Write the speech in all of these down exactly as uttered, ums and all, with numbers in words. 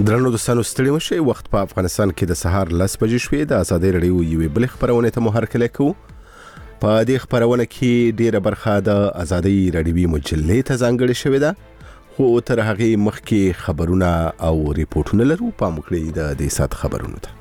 درنو دوستانو ستړي مشئ. وخت په افغانستان کې د سهار لس بجې شوې. د ازادۍ رادیو یوې بلې خپرونې ته مو هرکلی کوو. په دې خپرونه کې ډیره برخه د ازادۍ رادیوي مجلې ته ځانګړې شوې ده، خو تر هغې مخکې خبرونه او ریپورټونه لرو. پام وکړئ د دې ساعت خبرونو ته.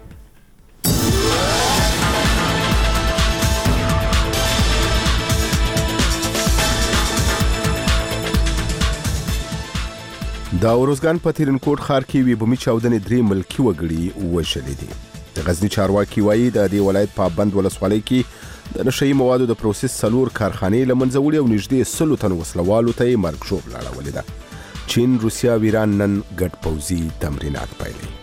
د اروزګان په تیرنکوټ ښار کې وی بومي چاودنې درې ملکي وګړي وژلي دي. د غزنی چارواکي وایي د دې ولایت په بند ولسوالۍ کې د نشهیي موادو د پروسس څلور کارخانې له منځه وړي او نږدې سلو تن وسلوالو ته یې مرګ ژوبله اړولې ده. چین، روسیه او ایران نن ګډ پوځي تمرینات پیلوي.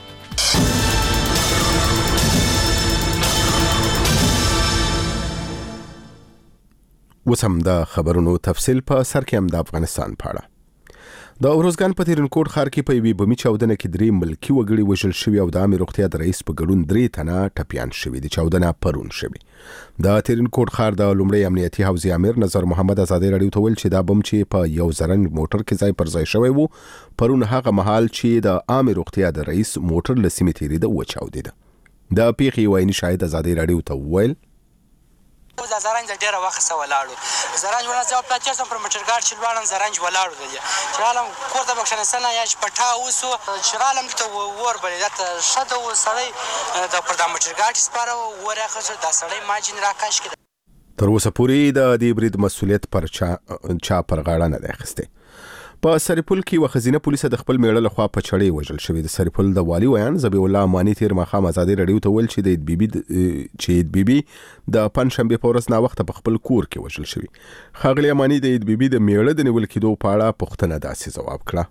اوس هم د خبرونو تفصیل په سر کې هم د افغانستان په اړه. د اروزګان په تیرنکوټ ښار کې په یوې بومي چاودنه کې درې ملکي وګړي وژل شوي او د عامې روغتیا د رئیس په ګډون درې تنه ټپیان شوي دي. چاودنه پرون شوي. د تیرنکوټ ښار د لومړی امنیتي حوزې امیر نظر محمد ازادۍ رادیو ته ویل چې دا بم چې په یو زرنج موټر کې ځای پر ځای شوی وو، پرون هغه مهال چې د عامې روغتیا د رئیس موټر له سیمې تېرېده وچاودېده. د پیښې یو عیني شاهد ازادۍ رادیو ته وویل د زرنج ډیره وخت سره ولاړو زرنج ونه ځو پلاچر سم پر موټرګاډ چې لوړم زرنج ولاړو دی چې عالم کور د بخښنستانه یا پټا اوسو چې عالم ته ور بلې دا شته و سړی د پر د موټرګاډ سپاره ورخه د سړی ماجن راکاش کړ. تر اوسه پورې د دې برید مسؤلیت پر چا چا پر غاړه نه دی اخیستی. په سرپل کې و خزینه پولیس د خپل میړه لخوا په چړې وژل شوی. د سرپل د والی ویان ذبیح الله امانی تیر ماښام ازادۍ رادیو ته ویل چې د بیبي چې بیبي د پنځشنبې په ورځ ناوخته په خپل کور کې وژل شوی. ښاغلي امانی د بیبي د میړه د نیول کېدو په اړه پوښتنه داسې ځواب کړه: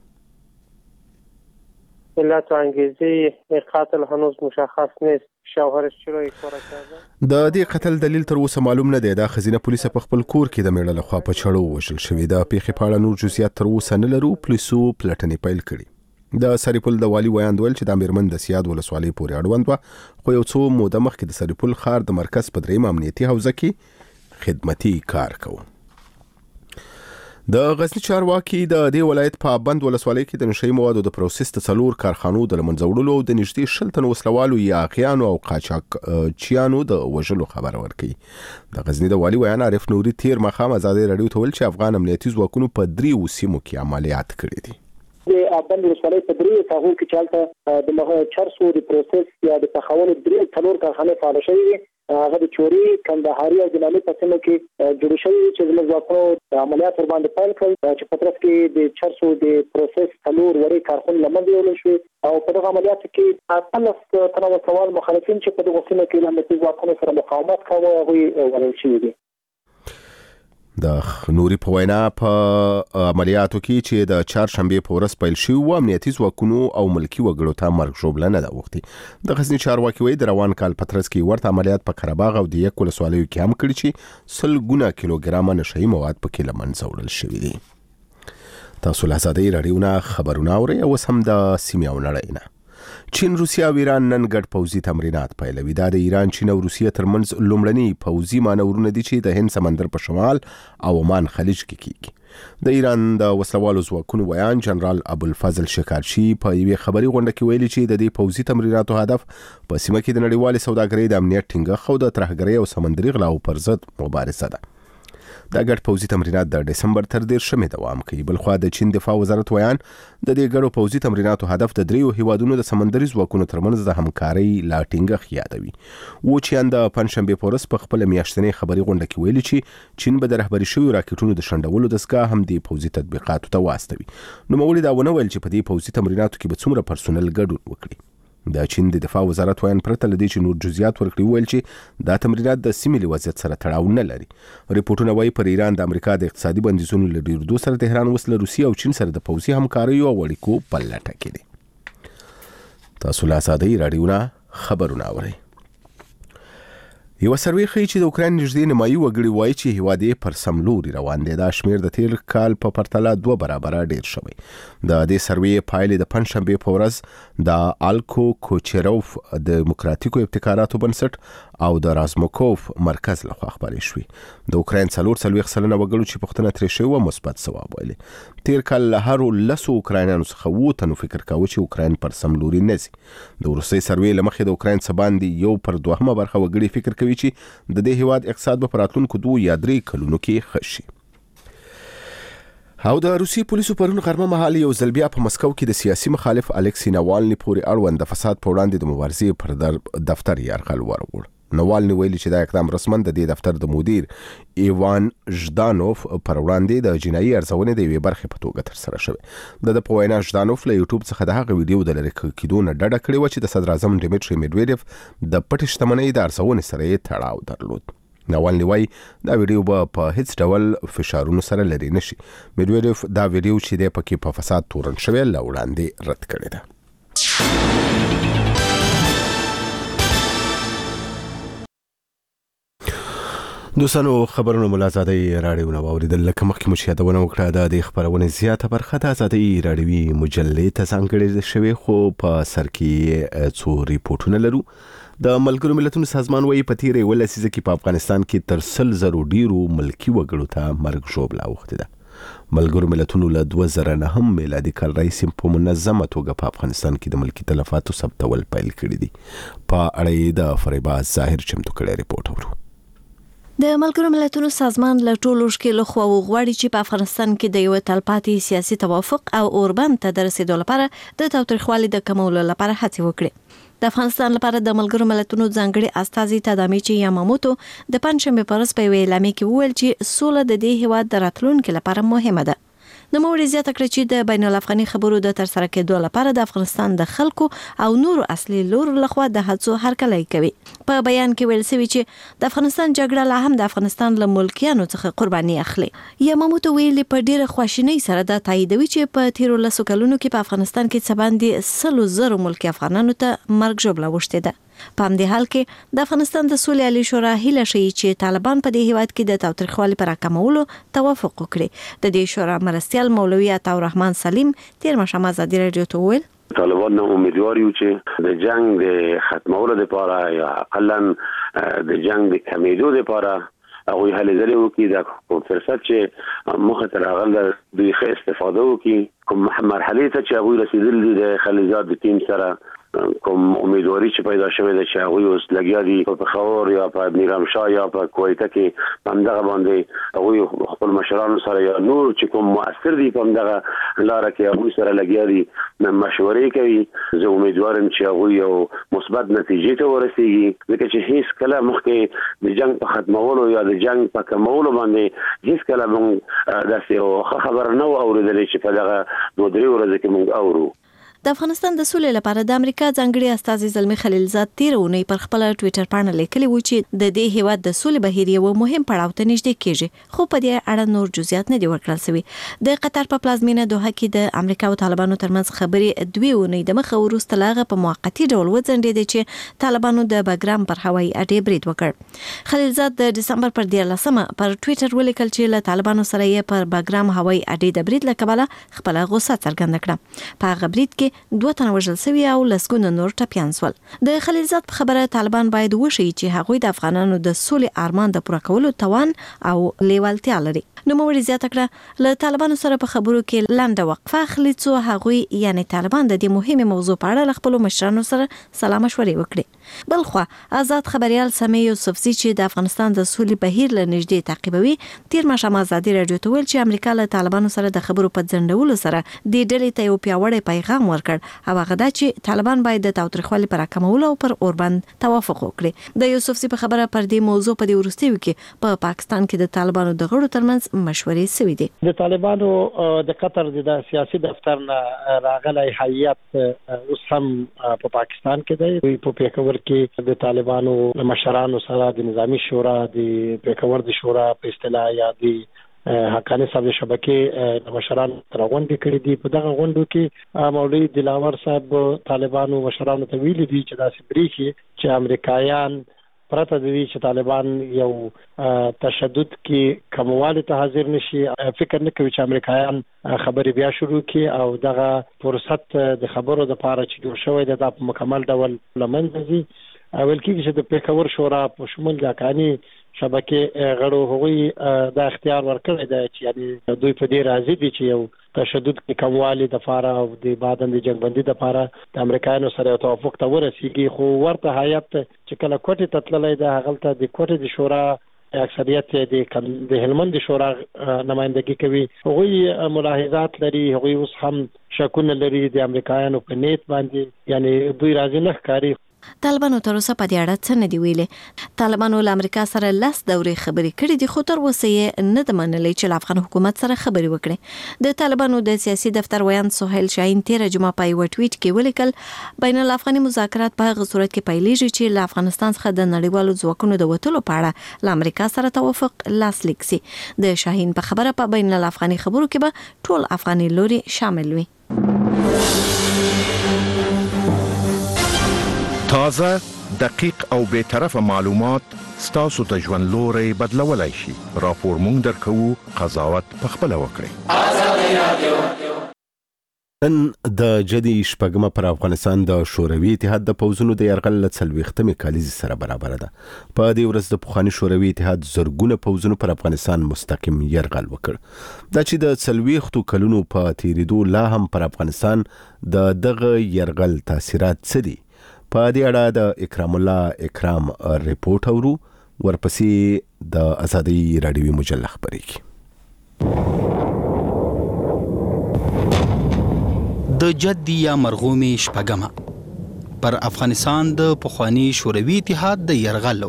علت و انگیزه قتل هنوز مشخص نیست. شوهرش چرا این کار کرده؟ د دې قتل دلیل تر اوسه معلوم نه دی. د خزینه پولیس په خپل کور کې د میړه لخوا په چړو وژل شوی. د پیښې په اړه نور جزئیات تر اوسه نه لرو. پولیسو پلټنې پیل کړي. د سرپل د والی ویان ویل چې د میرمن د سیاد ولسوالۍ پورې اړوند وه، خو یو څو موده مخکې د سرپل ښار د مرکز په دریم امنیتي حوزه کې خدمتي کار کوو. د غزنی چارواکي د دې ولایت په بند ولسوالۍ کې د نشهیي موادو د پروسس د څلور کارخانو د له منځه وړلو او د نږدې شل تن وسلوالو یا اغیانو او قاچاقچیانو د وژلو خبر ورکوي. د غزنی د والي ویان عارف نوري تیر ماښام ازادۍ رادیو ته ویل چې افغان امنیتي ځواکونو په دریو سیمو کې عملیات کړي دي. د بند ولسوالۍ په دریو ساحو کې چې هلته د چرسو د پروسس یا د پخولو درې څلور کارخانې فعاله شوي دي. هغه د چوري، کندهاري او د نامې په سیمو کې جوړ شوي چې زموږ ځواکونو عملیات ورباندې پیل کړل چې په طرف کې د چرسو د پروسس څلور وړې کارخانې له منځه وړل شوې او په دغه عملیاتو کې اتلس تنه وسلوال مخالفین چې په دغو سیمو کې له امنیتي ځواکونو سره مقاومت کاوه هغوی وژل شوي دي. د نوري په وینا په عملیاتو کې چې د چهارشنبې په ورځ پیل شوي وو، امنیتي ځواکونو او ملکي وګړو ته مرګ ژوبله نه ده اوښتې. د غزني چارواکي وایي د روان کال په ترڅ کې ورته عملیات په قرهباغ او د یک ولسوالیو کې هم کړي چې سل ګونه کیلوګرامه نشهیي مواد پکې له منځه وړل شوي دي. تاسو له ازادۍ رادیو نه خبرونه اورئ. اوس هم د سیمې او نړۍ نه. چین، روسیه او ایران نن ګډ پوځي تمرینات پیلوي. دا د ایران، چین او روسیه ترمنځ لومړني پوځي مانورونه دي چې د هند سمندر په شمال او عمان خلیج کې کیږي. د ایران د وسلوالو ځواکونو ویان جنرال ابوالفضل شکارچي په یوې خبري غونډه کې ویلي چې د دې پوځي تمریناتو هدف په سیمه کې د نړیوالې سوداګرۍ د امنیت ټینګښت او د ترهګرۍ او سمندري غلاو پر ضد مبارزه ده. دا ګډ پوځي تمرینات د ډسمبر تر دېرشمې دوام کوي. بلخوا د چین دفاع وزارت ویان د دې ګډو پوځي تمریناتو هدف د دریو هیوادونو د سمندري ځواکونو ترمنځ د همکارۍ لا ټینګښت یادوي. وچیان د پنځشنبې په ورځ په خپله میاشتنۍ خبري غونډه کې ویلي چې چین به د رهبري شویو راکټونو د شنډولو دستګاه هم د پوځي تطبیقاتو ته واستوي. نوموړي دا ونه ویل چې په دې پوځي تمریناتو کې به څومره پرسونل ګډون وکړي. د چین د دفاع وزارت ویان پرته له دې چې نور جزئیات ورکړي ویل چې دا تمرینات د سیمې له وضعیت سره تړاو نه لري. ریپورټونه وایي پر ایران د امریکا د اقتصادي بندیزونو له ډېرېدو سره تهران اوس له روسیې او چین سره د پوځي همکاریو او اړیکو په لټه کې دی. تاسو له ازادۍ رادیو نه خبرونه اورئ. یو سروي ښیي چې د اوکراین نږدې نیمایي وګړي وایي چې هیواد یې پر سم لوري روان دی. دا شمیر د تیر کال په پرتله دوه برابره ډیر شوی. د دې سروي پایلې د پنځشنبه په ورځ د آلکو کوچروف د دیموکراتیکو ابتکاراتو بنسټ او د رازموکوف مرکز لخوا خپرې شوې. د اوکراین څلور څلوېښت سلنه وګړو چې پوښتنه ترې شوې وه مثبت ځواب ویلی. تیر کال له هرو لسو اوکراینانو څخه اووه تنو فکر کاوه چې اوکراین پر سم لوري نه ځي. د وروستۍ سروي له مخې د اوکراین څخه باندې یو پر دوهمه برخه وګړي فکر کوي چې د دې هیواد اقتصاد به په راتلونکو دوه یا درې کلونو کې ښه شي. او د روسي پولیسو پرون غرمه مهال یو ځل بیا په مسکو کې د سیاسي مخالف الکسی ناوالني پورې اړوند د فساد په وړاندې د مبارزې پر دفتر یرغل وروړ. ناوالني ویلي چې دا اقدام رسمن د دې دفتر د مدیر ایوان ژدانوف پر وړاندې د جنایي ارزونې د یوې برخې په توګه ترسره شوی. د په وینا ژدانوف له یوټیوب څخه د هغه ویډیو د لرې کېدو نه ډډه کړې وه چې د صدر اعظم ډیمیټري میډویډیف د پټې شتمنۍ د ارزونې سره یې تړاو درلود. ناوالني وایي دا ویډیو به په هیڅ ډول فشارونو سره لرې نشي. میډویډیف دا ویډیو چې دی پکې په فساد تورن شوی له وړاندې رد کړې ده. دوستانو خبرونه ملا آزادۍ راډیو نه واوریدل. لکه مخکې مو چې یادونه وکړه د دې خبرونې زیاته برخه د آزادۍ راډیوي مجلې ته ځانګړې شوې، خو په سر کې څو ریپورټونه لرو. د ملګرو ملتونو سازمان وایي په تیرې یوه لسیزه کې په افغانستان کې تر سل زرو ډیرو ملکي وګړو ته مرګ ژوبله اوښتې ده. ملګرو ملتونو له دوه زره نهم میلادي کال راهیسې په منظمه توګه په افغانستان کې د ملکي تلفاتو ثبتول پیل کړي دي. په اړه یې د فریبا ظاهر چمتو کړی ریپورټ اورو. د ملګرو ملتونو سازمان له ټولو ښکېلو خواوو غواړي چې په افغانستان کې د یو تلپاتې سیاسي توافق او اوربند ته د رسیدو لپاره د تاوتریخوالي د کمولو لپاره هڅې وکړي. د افغانستان لپاره د ملګرو ملتونو ځانګړي استازي تادامیچی یاماموتو د پنځشنبه په ورځ په یوه اعلامیه کې وویل چې سوله د دې هیواد د راتلونکي لپاره مهمه ده. نوموړي زیاته کړه چې د بین الافغاني خبرو د ترسره کېدو لپاره د افغانستان د خلکو او نورو اصلي لورو لخوا د هڅو هرکلی کوي. په بیان کې ویل شوی چې د افغانستان جګړه لا هم د افغانستان له ملکیانو څخه قرباني اخلي. یاماموتو ویلي په ډیره خواشینۍ سره دا تاییدوي چې په تیرو لسو کلونو کې په افغانستان کې څه باندې سلو زرو ملکي افغانانو ته مرګ ژوبله اوښتې ده. په همدې حال کې د افغانستان د سولې عالي شورا هیله ښیي چې طالبان په دې هیواد کې د تاوتریخوالي پر راکمولو توافق وکړي. د دې شورا مرستیال مولوي عطاالرحمن سلیم تیر ماښام ازادي راډیو ته وویل طالبان امیدوار یو چې د جنگ د ختمولو لپاره یا اقلا د جنگ د کمیدو لپاره هغوی هلې ځلې وکړي. د فرصت چې مخې ته راغلی دوی ښه استفاده وکړي. کوم مرحلې ته چې هغوی رسېدلي دي د خلیزات د ټیم سره کوم امیدواري چې پیدا شوې ده چې هغوی اوس لګیا دي په پېښور یا په میرامشاه یا په کویته کې په همدغه باندې هغوی خپل مشرانو سره یا نور چې کوم مؤثر دي په همدغه لاره کې هغوی سره لګیا دي مشورې کوي. زه امیدوار یم چې هغوی یو مثبت نتیجې ته ورسېږي، ځکه چې هیڅ کله مخکې د جنګ په ختمولو یا د جنګ په کمولو باندې هیڅ کله موږ داسې یو ښه خبره نه وو اورېدلې چې په دغه دوه درې ورځې کې موږ اورو. د افغانستان د سولې لپاره د امریکا ځانګړي استازي زلمي خلیلزاد تیر اونۍ پر خپل ټوئیټر باندې لیکلي و چې د دې هیواد د سولې بهیر یو مهم پړاو ته نږدې کیږي، خو په دې اړه نور جزئیات نه دي ورکړل شوي. د قطر په پلازمینه دوحه کې د امریکا او طالبانو ترمنځ خبرې دوی اونۍ د مخه وروسته لاغه په موقتی ډول وځنډېدې چې طالبانو د بګرام پر هوایي اډې برید وکړ. خلیلزاد د دسمبر پر دیارلسمه پر ټوئیټر ولیکل چې له طالبانو سره یې پر بګرام هوایي اډې د برید له کبله خپل غوسه څرګنده کړه. په هغه برید کې دوه تنه وژل شوي او لسګونه نور ټپیان شول. د خلیلزاد په خبره طالبان باید وښیي چې هغوی د افغانانو د سولې ارمان د پوره کولو توان او لیوالتیا لري. نوموړي زیاته کړه له طالبانو سره په خبرو کې لنډه وقفه اخلي څو هغوی یعنی طالبان د دې مهمه موضوع په اړه له خپلو مشرانو سره سلا مشورې وکړي. بلخوا آزاد خبريال سمي یوسفزي چې د افغانستان د سولې بهیر له نږدې تعقیبوي تیر ماښام ازادي راډیو ته ویل چې امریکا له طالبانو سره د خبرو په ځنډولو سره د ډلې ته یو پیاوړی پیغام ورکړ او هغه دا چې طالبان باید د تاوتریخوالي پر راکمولو او پر اوربند توافق وکړي. د یوسفزي په خبره پر دې موضوع په دې وروستیو کې په پاکستان کې د طالبانو د غړو ترمنځ مشورې شوې دي. د طالبانو د قطر د سیاسي دفتر نه راغلی هیئت اوس هم په پاکستان کې دی. په پیښور کې د طالبانو مشرانو سره د نظامی شورا د پیښور د شورا په اصطلاح یا د حقانی صاحب شبکې مشران تر غونډې کړې دي. په دغه غونډو کې مولوي دلاور صاحب طالبانو مشرانو ته ویلي دي چې داسې بریښي چې امریکایان پرته د دې چې طالبان یو تشدد کې کموالی ته حاضر نشي فکر نه کوي چې امریکایان خبرې بیا شروع کړي او دغه فرصت د خبرو د پاره چې جوړ شوی دی دا په مکمل ډول لمنځه ځي. اول کې چې د پیښور شورا په شمول د کاني شبکې غړو هغوی د اختیار ورکړی دی چې یعنی دوی په دې راضي دي چې یو تشدد کې کموالی د فاره او د بعدن د جنگبندي د فاره د امریکایانو سره توافق ته ورسیږي. خو ورته هیئت چې کله کوټې ته تللی دی هغلته د کوټې د شورا اکثریت د هلمند شورا نمائندګي کوي. هغوی ملاحظات لري، هغوی اوس هم شکونه لري د امریکایانو په نیت باندې، یعنی دوی راضي نه ښکاري. طالبانو تر اوسه په دې اړه څه نه دی ویلي. طالبانو له امریکا سره لاس دورې خبرې کړې دي، خو تر اوسه یې نه د منلې چې له افغان حکومت سره خبرې وکړي. د طالبانو د سیاسي دفتر ویان سهیل شاهین تیره جمعه په یو ټویټ کې ولیکل بین الافغاني مذاکرات په هغه صورت کې پیلېږي چې له افغانستان څخه د نړیوالو ځواکونو د وتلو په اړه له امریکا سره توافق لاسلیک سي. د شاهین په خبره په بین الافغاني خبرو کې به ټول افغاني لوري شامل وي. تازه، دقیق او بے طرفه معلومات ستاسو ته ژوند لوري بدلولای شي. راپور مونږ درکوو، قضاوت په خپل وکړئ. نن د جدي شپږمه پر افغانستان د شوروي اتحاد د پوځونو د یرغل له څلوېښتمې کالیزې سره برابر ده. په دې ورځ د پخواني شوروي اتحاد زرګونه پوځونو پر افغانستان مستقیم یرغل وکړ. دا چې د څلوېښتو کلونو په تیریدو لا هم پر افغانستان د دغه یرغل تاثیرات څه دي؟ په دې اړه د اکرام الله اکرام ریپورت اورو، ورپسې د آزادۍ راډیوي مجله خبرېږي. د جدي یا مرغومي شپږمه پر افغانستان د پخواني شوروي اتحاد د یرغل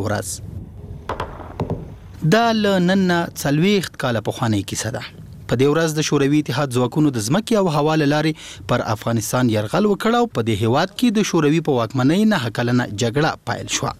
ورځ. دا له نن نه څلوېښت کاله پخوانۍ کیسه ده. په دې ورځ د شوروي اتحاد ځواکونو د ځمکې او هوا له لارې پر افغانستان یرغل وکړ او په دې هیواد کې د شوروي په واکمنۍ نه کلنه جګړه پیل شوه.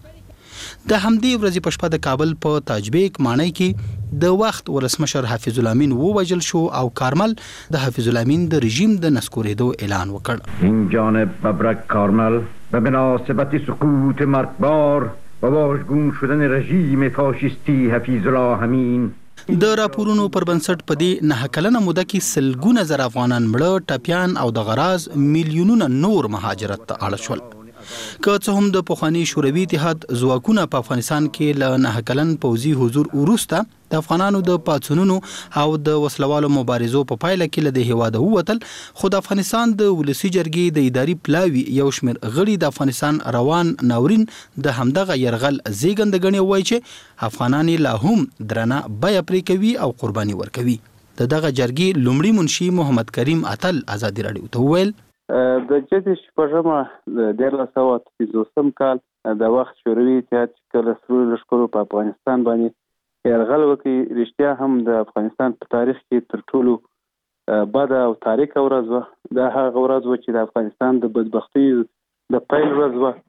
د همدې ورځې په شپه د کابل په تاجبیک ماڼۍ کې د وخت ولسمشر حافظ الامین ووژل شو او کارمل د حافظ الامین د رژیم د نسکورېدو اعلان وکړ. این جانب مبرک کارمل به مناسبت سقوط مرگبار و واژگون شدن رژیم فاشیستی حفیظ الله امین د راپورونو پر بنسټ په دې نه کلنه موده کې سلګونه زر افغانان مړه، ټپیان او د غراز میلیونونه نور مهاجرت ته اړ شول. که څه هم د پخواني شوروي اتحاد ځواکونه په افغانستان کې له نه کلن پوځي حضور وروسته د افغانانو د پاڅونونو او د وسلوالو مبارزو په پایله کې له دې هیواده ووتل، خو د افغانستان د ولسي جرګې د اداري پلاوي یو شمېر غړي د افغانستان روان ناورین د همدغه یرغل زیږنده ګڼي، وایي چې افغانان لا هم درنه بیه پرې کوي او قرباني ورکوي. د دغه جرګې لومړي منشي محمد کریم اتل ازادي راډیو ته وویل د جدي شپږمه د دیارلس سوه اته پنځوسم کال د وخت شوروي اتحاد چې کله سرو لښکرو په افغانستان باندې یرغل وکړي، رښتیا هم د افغانستان په تاریخ کې تر ټولو بده او تاریکه ورځ وه. دا هغه ورځ وه چې د افغانستان د بدبختۍ د پیل ورځ وه.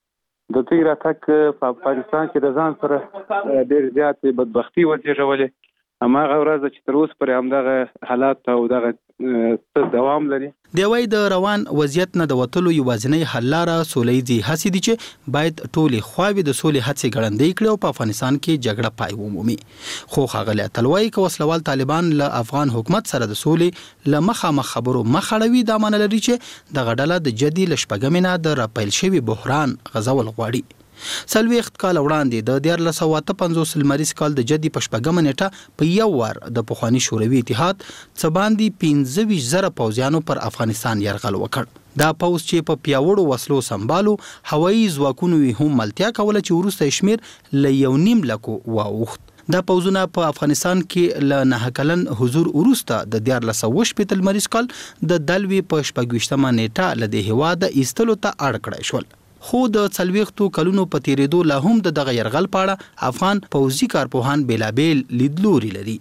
د دوی راتګ په افغانستان کې د ځان سره ډېر زیاتې بدبختي وزېږولې. هماغه ورځ چې تر اوسه پورې همدغه حالات او دغه څه دوام لري. دی وايي د روان وضعیت نه د وتلو یوازینۍ حل لاره سوله ییزې هڅې دي چې باید ټولې خواوې د سولې هڅې ګړندۍ کړي او په افغانستان کې جګړه پای ومومي. خو ښاغلی اتل وايي که وسلوال طالبان له افغان حکومت سره د سولې له مخامخ خبرو مخ اړوي، دا معنی لري چې دغه ډله د جدي له شپږمې نه د راپیل شوي بحران غځول غواړي. څلوېښت کاله وړاندې د دیارلس سوه اته پنځوس لمریز کال د جدي په شپږمه نیټه په یو وار د پخواني شوروي اتحاد څه باندې پنځه ویشت زره پوځیانو پر افغانستان یرغل وکړ. دا پوځ چې په پیاوړو وسلو سمبالو هوایي ځواکونو یې هم ملتیا کوله چې وروسته یې شمېر له یو نیم لکو واوښت. دا پوځونه په افغانستان کې له نه کلن حضور وروسته د دیارلس سوه شپېته لمریز کال د دلوي په شپږ ویشتمه نیټه له دې هېواده ایستلو ته اړ کړی شول. خو د څلوېښتو کلونو په تیریدو لا هم د دغه یرغل په اړه افغان پوځي کارپوهان بېلابېل لیدلوري لري.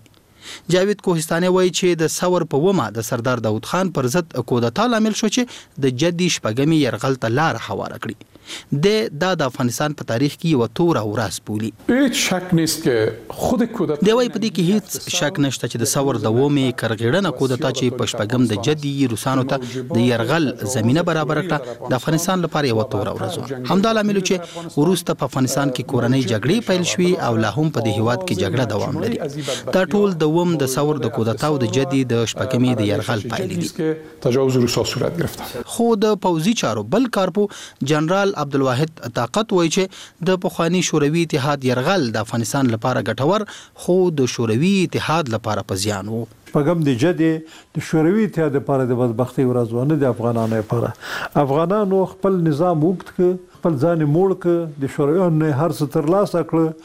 جاوید کوهستاني وایي چې د ثور په ومه د سردار داود خان پر ضد کودتا لامل شو چې د جدي شپږمې يرغل ته لار هواره کړي. د دا د افغانستان په تاریخ کې یو تور ورځ بولي. هیڅ شک نشته چې خود کودتا دی وایي په دې کې هیڅ شک نشته چې د ثور د ومه کرغړنه کودتا چې په شپږم د جدي روسانو ته د يرغل زمينه برابر کړه د افغانستان لپاره یو تور ورځ. همدا لامل چې وروسته په افغانستان کې کورنۍ جګړې پیل شوې او لا هم په دې هیواد کې جګړه دوام لري. دا ټول د وم د ثور د کودتا او د جدي د شپږمې د يرغل پایلې دي. تجاوز روسا صورت گرفته. خو د پوځي چارو بل کارپو جنرال عبدالواحد طاقت وایي چې د پخوانی شوروي اتحاد يرغل د افغانستان لپاره ګټور خو د شوروي اتحاد لپاره په زیان وو. پغم د جدي د شوروي اتحاد لپاره د بدبختی ورځونه د افغانانو لپاره افغانانو خپل نظام وګت ک خپل ځان موړ ک د شورویانو هر څه تر لاسه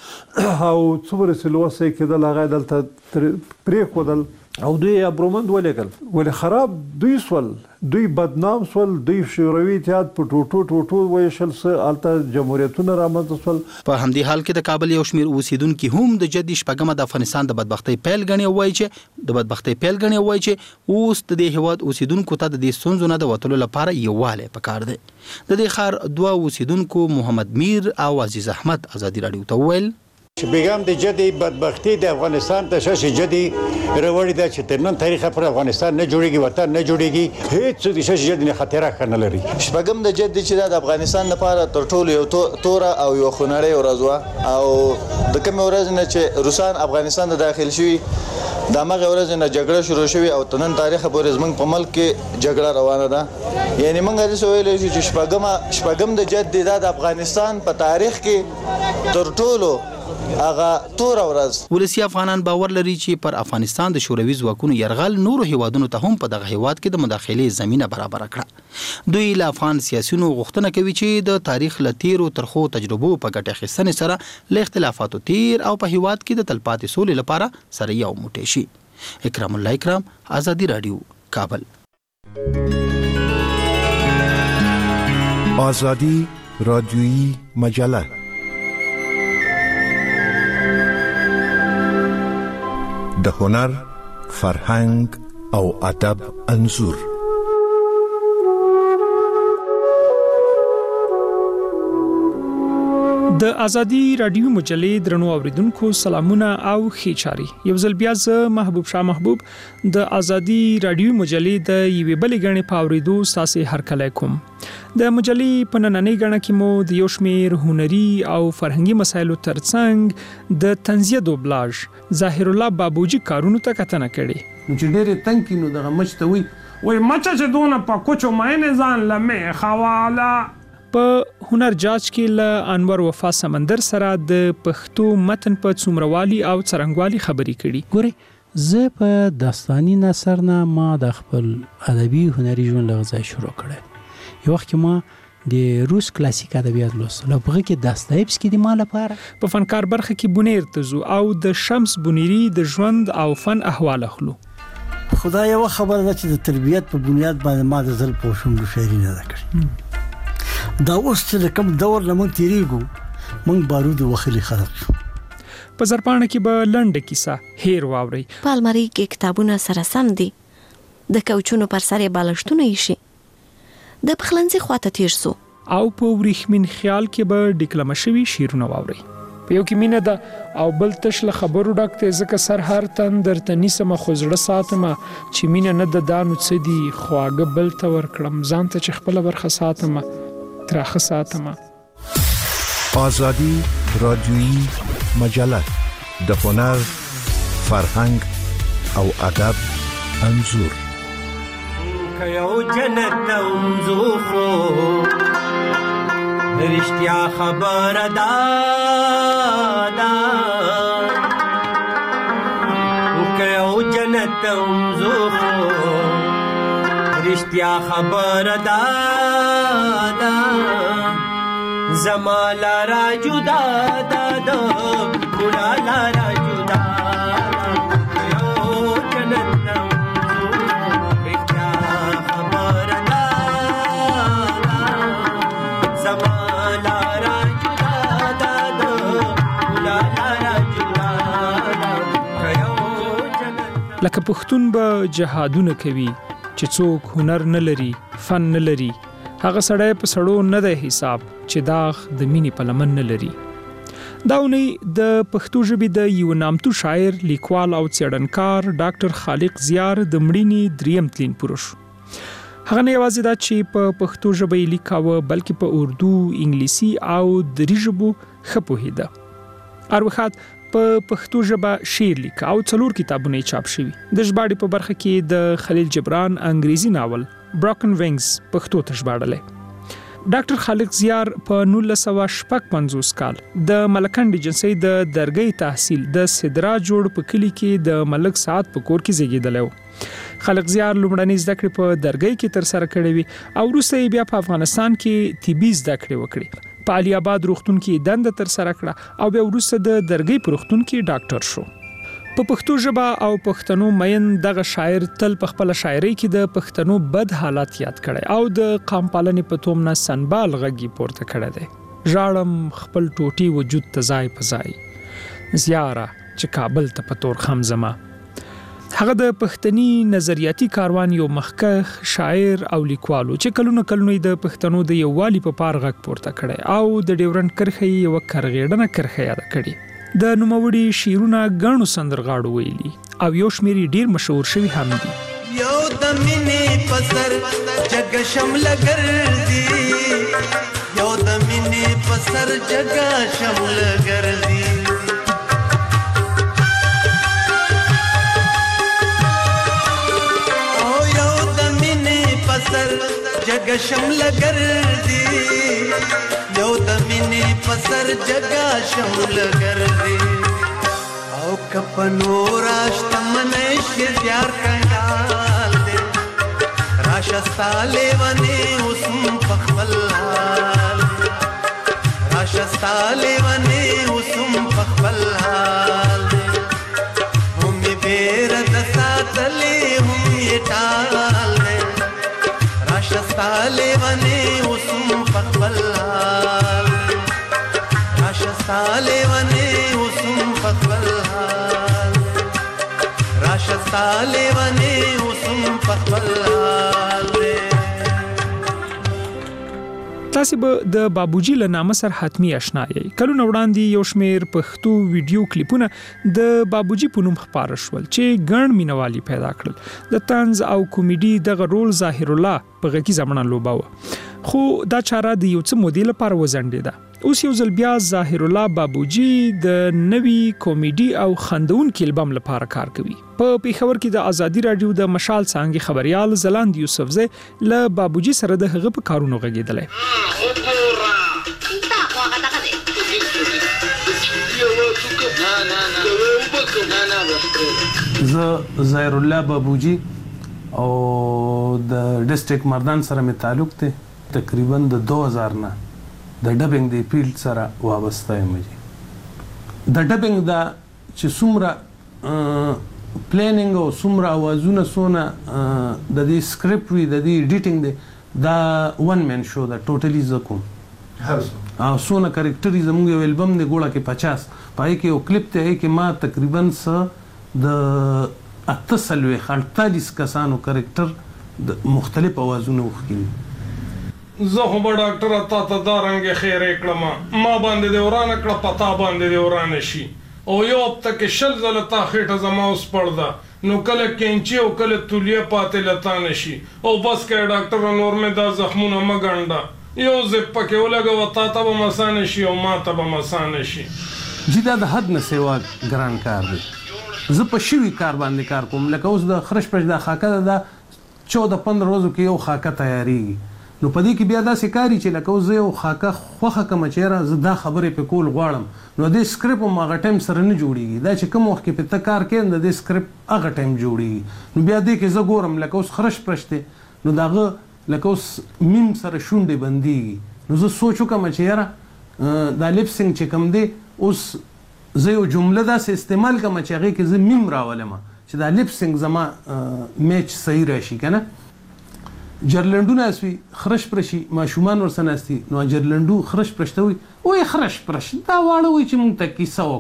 کړ او څومره سلوسه کې د لاغې دلته پرې خودل او دوی ابرومند ولګل ولې خراب دوی سول دوی بدنام سول دوی شوروي اتحاد په ټوټو ټوټو ویشل سه الته جمهوریتونه رامنځته سول. په همدې حال کې د کابل یو شمیر اوسیدونکو هم د جدي شپږمه د افغانستان د بدبختی پیل غني وایي چې د بدبختی پیل غني وایي چې اوس د دې هواد اوسیدونکو ته د دې ستونزو نه د وټلو لپاره یواله پکار دی. د دې خار دوه اوسیدونکو محمد میر او عزیز احمد ازادي رادیو ته ویل چې بیګم د جدي بدبختی د افغانستان د شاشه جدي روړی دا چې تر نن تاریخ پر افغانستان نه جوړیږي وطن نه جوړیږي هیڅ د شاشه جدي نه خطر نه لري. شپږم د جدي چې د افغانستان لپاره تر ټولو یو تور او یو خنړی ورځ او د کوم ورځ نه چې روسان افغانستان ته داخل شوي د مغه ورځ نه جګړه شروع شوي او تنن تاریخ پورې زمنګ په ملک کې جګړه روانه ده. یعنی موږ د سویل چې شپږم شپږم د جدي د افغانستان په تاریخ کې تر ټولو هغه تور ورځ. ولسی افغانان باور لري چې پر افغانستان د شوروي ځواکونو يرغل نورو هیوادونو ته هم په دغه هیواد کې د مداخلې زمينه برابر کړه. دوی له افغان سیاسيونو غوښتنه کوي چې د تاریخ لتیرو ترخو تجربو په ګټه اخیستنې سره له اختلافاتو تیر او په هیواد کې د تلپاتې سولې لپاره سره یو موټی شي. اکرام الله اکرام، آزادی رادیو، کابل. آزادی رادیویی مجله د هنر، فرهنګ او ادب انځور. د ازادي رادیو مجلې درنو اوریدونکو سلامونه او خیچاري. یو ځل بیا زه محبوب شاه محبوب د ازادي رادیو مجلې د یوې بلې غړي په اوریدو ساسي هر کله کوم. د مجلې په نننۍ غړه کې مو د یو شمیر هنري او فرهنګي مسایلو ترڅنګ د طنزیه دوبلاژ ظاهر الله بابوجي کارونو ته کتنه کړې. چې ډېر تنکینو دغه مچته وي وای مچه چې دونه په کوچو ماینه ځان لمه حواله. په هنر جاج کې له انور وفا سمندر سره د پښتو متن په څومروالي او څرنګوالي خبرې کړي. ګوري زه په داستاني نثر نه ما د خپل ادبي هنري ژوند لغځای شروع کړم. یو وخت ما د روس کلاسیک ادبیات لوستل او په کې داستایفسکي د ما لپاره په فنکار برخه کې بونیر تزو او د شمس بونیری د ژوند او فن احوال اخلو. خدای یو خبر ده چې د تربیت په بنیاد باندې ما د ځل پوښوم د شعري نه کړ. دا اوس چې کوم دور لمون تیریږو مونږ بارود وخلی خلق شو. په زرپانه کې به لنډه کیسه هیر واوري. په الماری کې کتابونه سره سم دي. د کوچونو پر سر بالښتونه یې شي. د پخلنځي خواته تیر سو او په وریښمین خیال کې به ډیکلمه شوي شیرونه واوري. په یو کې مینه ده او بل تش له خبرو ډکته ځکه سر هر تن درته نیسمه خو زړه ساتمه چې مینه نه د دانو څه دي خواږه بل ته ورکړم ځان ته چې خپله برخه ساتمه تراخه ساتمه. آزادی رادیویی مجله د هنر، فرهنګ او ادب انځور. که یو جنت تمزو خو رشتیا خبر دادا که یو جنت تمزو خو رشتیا خبر دادا زمالا را جدا دادا کلا لارا جدا یو جنت لکه پښتون به جهادونه کوي چې څوک هنر نه لري فن نه لري هغه سړی په سړو نه دی حساب چې داغ د مینې په لمن نه لري. دا اونۍ د پښتو ژبې د یو نامتو شاعر لیکوال او څېړنکار ډاکټر خالق زیار د مړینې دریم تلین پوره شو. هغه نه یوازې دا چې په پښتو ژبه یې لیکاوه بلکې په اردو، انګلیسي او دري ژبو ښه پوهېده. اروخات په پښتو ژبه شعر لیکه او څلور کتابونه یې چاپ شوي. د ژباړې په برخه کې د خلیل جبران انګریزي ناول بروکن وینګز پښتو ته ژباړلی. ډاکټر خالق زیار په نولس سوه شپږ پنځوس کال د ملکنډ ایجنسۍ د درګۍ تحصیل د سدرا جوړ په کلي کې د ملک سعد په کور کې زیږېدلی و. خالق زیار لومړنۍ زده کړې په درګۍ کې ترسره کړې وې او وروسته یې بیا په افغانستان کې طبي زده کړې وکړې. په علي آباد روغتون کې دنده ترسره کړه او بیا وروسته د درګۍ په روغتون کې ډاکټر شو. په پښتو ژبه او پښتنو مین دغه شاعر تل په خپل شاعرۍ کې د پښتنو بد حالات یاد کړي او د قام پالنې په توم نه سنبال غږی پورته کړی دی. ژاړم خپل ټوټي وجود ته ځای په ځای زیاره چې کابل ته په تور خم زما. هغه د پښتني نظریاتي کاروان یو مخکښ شاعر او لیکوالو چې کلونه کلونه د پښتنو د یووالي په پار غږ پورته کړي او د ډیورنډ کرښې یو کرغېډنه کرښه یاد کړي. د نوموړي شعرونه ګڼو سندرغاړو ویلي او یو شمېر ډیر مشهور شوي هم دي. یو د مینې په سر جګ شمله ګرځي یو د مینې په سر جګ شمله ګرځي او یو د مینې په سر جګ شمله ګرځي یو د مینې په سر جګا شمل ګرځي او کپنو راشت منې شزیار کنګال دې راشستاله ونی اوسم پخپل حال راشستاله ونی اوسم پخپل حال هم بیر د ساتلې هم یې ټال دې راشستاله ونی اوسم پخپل لیوانی اوسم پخبل حال راشستا لیوانی اوسم پخبل حال. تاسو به د بابوجي له نامه سره حتمی آشنا یې. کلونه وړاندې یو شمېر پښتو ویډیو کلیپونه د بابوجي په نوم خپاره شول چې ګڼ مینوالي پیدا کړل. د طنز او کمیډي دغه رول ظاهر الله په غږیزه بڼه لوباوه خو دا چاره د یو څه مودې لپاره وځنډېده. اوس یو ځل بیا ظاهر الله بابوجي د نوي کامیډي او خندونکي البم لپاره کار کوي. په پیښور کې د ازادي رادیو د مشال څانګې خبريال زلاند یوسفزی له بابوجي سره د هغه په کارونو غږېدلی. زه ظاهر الله بابوجي او د ډیسټریکټ مردان سره می تعلق دی. تقریبا د دو هزار نه د ډبینګ د فیلډ سره وابسته یم. د ډبینګ دا چې څومره پلانینګ او څومره اوازونه سونه د دې سکرپټ وي د دې ایډیټینګ دی دا ون مین شو دا ټوټلی ز کوم او سونه کریکټر زموږ یو البم دی ګوړه کې پچاس پای کې یو کلیپ ته کې ما تقریبا س د اتصل وی خلطالیس کسانو کریکټر د مختلف اوازونه وکړي. زه خو به ډاکټره تا ته دا رنګې خیرې کړم ما باندې دې ورانه کړه په تا باندې دې ورانه شي او یو هفته کې شل ځله تا خېټه زما اوس پړ ده نو کله کینچي او کله تولیه پاتې له تا نه شي او بس که ډاکټره نور مې دا زخمونه مه ګنډه یو زپ پکې ولګوه تا ته به مسانه شي او ما ته به مسانه شي. جی دا د حد نه سیوا ګران کار دی. زه په شوي کار باندې کار کوم لکه اوس د خرش پرش دا خاکه ده دا چودہ پندرہ ورځو کې یو خاکه تیاریږي نو په دې کې بیا داسې کاری چې لکه اوس زه یو خاکه خوښه کړم چېرې زه دا خبرې پې کول غواړم نو دې سکرپ هم هغه ټایم سره نه جوړېږي. دا چې کوم وخت کې پې ته کار کوې د دې سکرپ هغه ټایم جوړېږي نو بیا دې کې زه ګورم لکه اوس خرش پرش دی نو د هغه لکه اوس میم سره شونډې بندېږي نو زه سوچ وکړم چې یاره دا لپسینګ چې کوم دی اوس زه یو جمله داسې استعمال کړم چې هغې کې زه میم راولم چې دا لپسینګ زما میچ صحیح راشي که نه. جرلنډونه اسوي خرش پرشي ماشومان ورسره ناستي نو جرلنډو خرش پرشته وي وای خرش پرش دا واړه وي چې مونږ ته کیسه وکړه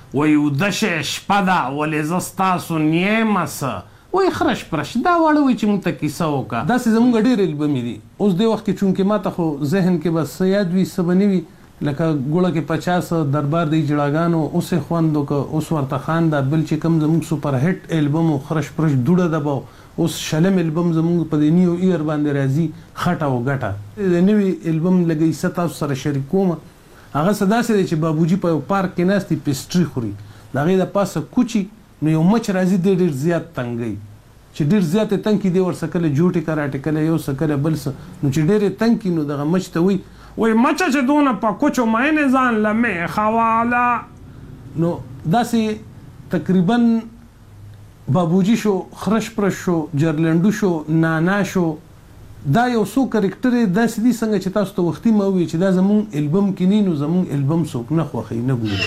وای ودشه شپه ده ولې زه ستاسو نیمه څه وای خرش پرش دا واړه وای چې موږ ته کیسه وکړه داسې زموږ ډېر البمې دي اوس دې وخت کې چونکې ما ته خو ذهن کې به څه یاد وي څه به نه وي لکه ګوړه کې پچاس دربار د اجړاګانو اوس یې خوند وکړه اوس ورته خانده بل چې کوم زموږ سوپر هټ البم و خرش پرش دوړه دباو اوس شلم البم زموږ په دې نیو ایر باندې راځي خټه او ګټه د نوي البم لګي ستاسو سره شریکوم هغه څه داسې دی چې بابوجي په یو پارک کې ناست دی پیسټري خوري د هغې د پاسه کوچي نو یو مچ راځي دی ډېر زیات تنګوي چې ډېر زیات یې تنګ کړي دی ورڅه کله جوټې کراټې کله یو څه کله بل څه نو چې ډېر یې تنګ کړي نو دغه مچ ته وایي وایي مچه چې دونه په کوچو مینې ځان له میخه واله نو داسې تقریبا بابوجي شو خرش پرش شو جرلنډو شو نانا شو دا یو څو کرکټر داسې دي څنګه چې تاسو ته وختي ما وویل چې دا زمونږ البم کې نه نو زمونږ البم څوک نه خوښوي نه ګوري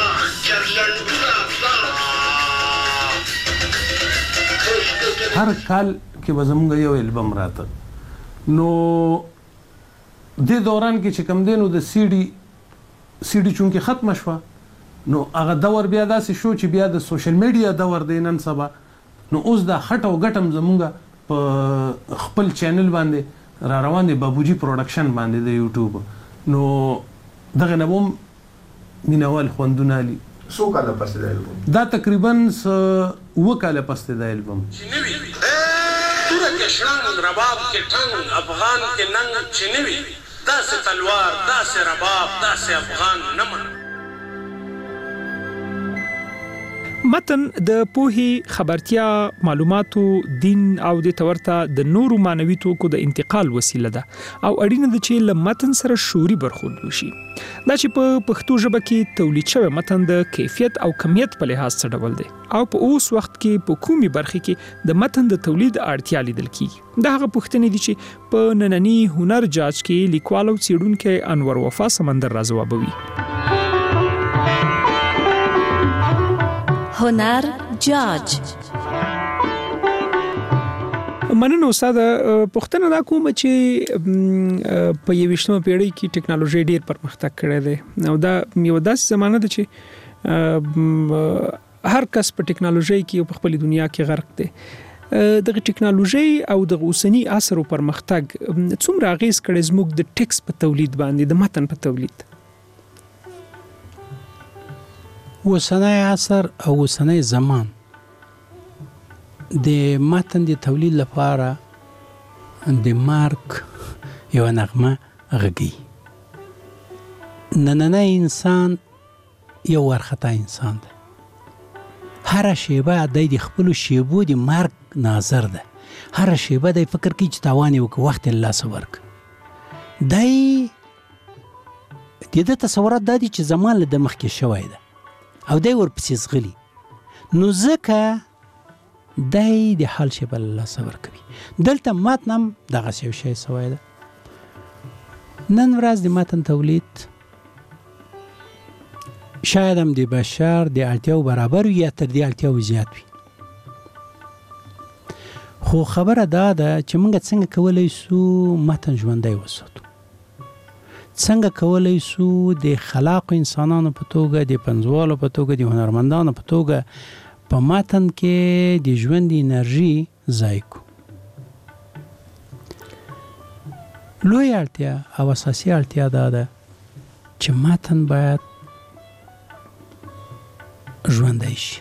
هر کال کې به زمونږ یو البم راته نو دې دوران کې چې کوم دی نو د سی ډي سی ډي چونکې ختمه شوه نو هغه دور بیا داسې شو چې بیا د سوشل میډیا دور دی نن سبا نو اوس دا خټ او ګټم زمونږ په خپل چینل باندې را روان دی بابوجي پروډکشن باندې د یوټیوب نو دغه نه هم مینوال خوندونه لي څو کاله پس دی البم دا تقریبا اوه کاله پس دی البم توره کې شړنګ رباب کې ټنګ افغان کې ننګ چې نوي داسې تلوار داسې رباب داسې افغان نه من متن د پوهي خبرتیا معلوماتو دین او د تورته د نورو مانوي توکو د انتقال وسیله ده او اړینه ده چې له متن سره شعوري برخورد وشي دا چې په پښتو ژبه کې تولید شوی متن د کیفیت او کمیت په لحاظ څه ډول دی او په اوس وخت کې په کومي برخه کې د متن د تولید اړتیا لیدل کیږي دا هغه پوښتنې دي چې په نننی هنر جاج کې لیکوال او څېړونکی انور وفا سمندر را ځوابوي هنر جاج مننه استاد پښتنه دا کوم چې په یوشتمه پیړۍ کې ټکنالوژي ډیر پرمختګ کړی دی او دا یو داسې زمانه ده چې هر کس په ټکنالوژي کې په خپل دنیا کې غرق دی دغه ټکنالوژي او د اوسنی عصر پرمختګ څومره اغیز کړی زموږ د ټیکس په تولید باندې د متن په تولید اوسنی عصر او اوسنی زمان د متن د تولید لپاره د مارک یو نغمه غږی نننی انسان یو ورخطا انسان ده هر شیبه د خپل شیبو د مارک ناظر ده هر شیبه د فکر کې چې تاوان یو وخت الله سورک دای د دې تصورات د دې چې زمان له مخ کې شوی ده او دای ورپسې زغلی نو ځکه دای د حال شی بل الله صبر کوي دلته متنم دغه شی سوای ده نن ورځ د متن تولید شاید هم د بشر د اړتیاو برابر یا تر دې اړتیاو زیات وي خو خبره دا ده چې موږ څنګه کولای شو متن ژوندی وساتو څنګه کولای شو د خلاق انسانانو په توګه د پنځوالو په توګه د هنرمندانو په توګه په متن کې د ژوند انرژي ځای کو لوی اړتیا او اساسي اړتیا دا ده چې متن باید ژوندی شي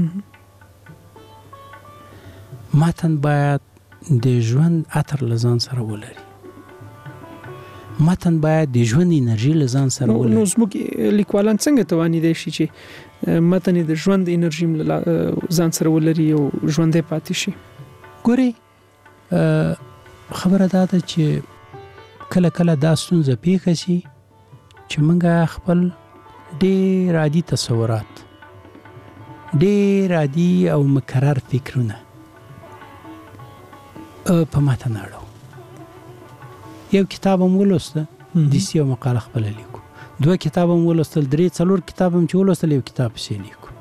متن باید د ژوند عطر لزان سره ولري متن باید د ژوند انرژي لزان سره ولري نو زموږ لیکوالان څنګه توانې دي شي چې متن د ژوند انرژي ځان سره ولري او ژوندې پاتې شي ګوري خبره دا ده چې کله کله دا ستونزه پیښه شي چې موږ خپل ډېر عادي تصورات ډېر عادي او مکرر فکرونه په متن اړو یو کتاب هم ولوسته داسې یو مقاله خپله لیکو دوه کتاب هم ولوستل درې څلور کتاب هم چې ولوستل یو کتاب پسې لیکو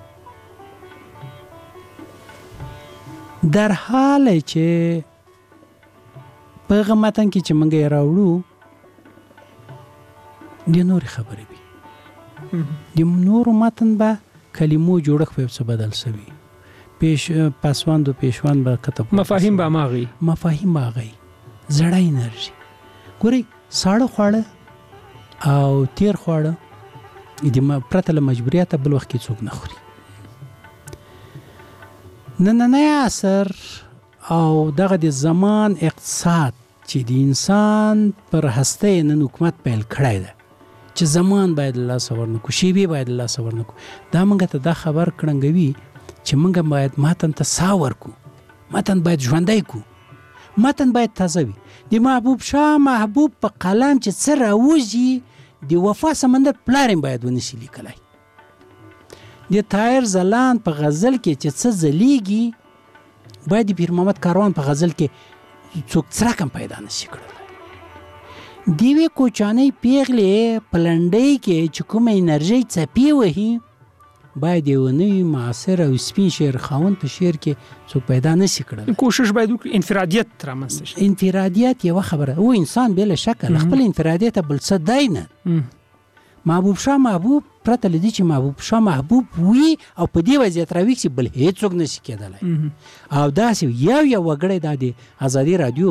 در حال چې په هغه متن کې چې موږ یې راوړو د نورې خبرې وي د نورو متن به کلمو جوړښت په څه بدل شوی پیش پاسواند او پیشوان به کته مفاهیم به ماغي مفاهیم ماغي زړه انرژي ګوري ساړه خواړه او تیر خواړه د ما پرته له مجبوریت بل وخت کې څوک نه خوري. نننی عصر او دغه د زمان اقتصاد چې د انسان پر هسته نن حکومت پیل کړی ده چې زمان باید الله سورنه کو شی باید الله سورنه کو دا موږ ته دا خبر کړنګوي چې موږ باید ماتن ته ساور کو ماتن باید ژوندۍ کو ماتن باید تازه وي. د محبوب شاه محبوب په قلم چې څه راوځي د وفا سمندر پلارم باید ونشي لیکلای. د طاهر زلان په غزل کې چې څه زلیږي باید د پیر محمد کاروان په غزل کې څوک څرکم پیدا نشي کړلی. دیوی کوچانۍ پیغلې په لنډۍ کې چې کومه انرژي څپې وهي باید یو نوی معاصر او سپین شعر خاوند په شعر کې څوک پیدا نشي کړلی. کوشش باید وکړي انفرادیت رامنځته شي. انفرادیت یوه خبره او انسان بلا شکه خپل انفرادیت بل څه دی نه. محبوب شاه محبوب پرته له دې چې محبوب شاه محبوب وي او په دې وضعیت راوي چې بل هیڅوک نشي کېدلی. او داسې یو یو وګړی دا د ازادي رادیو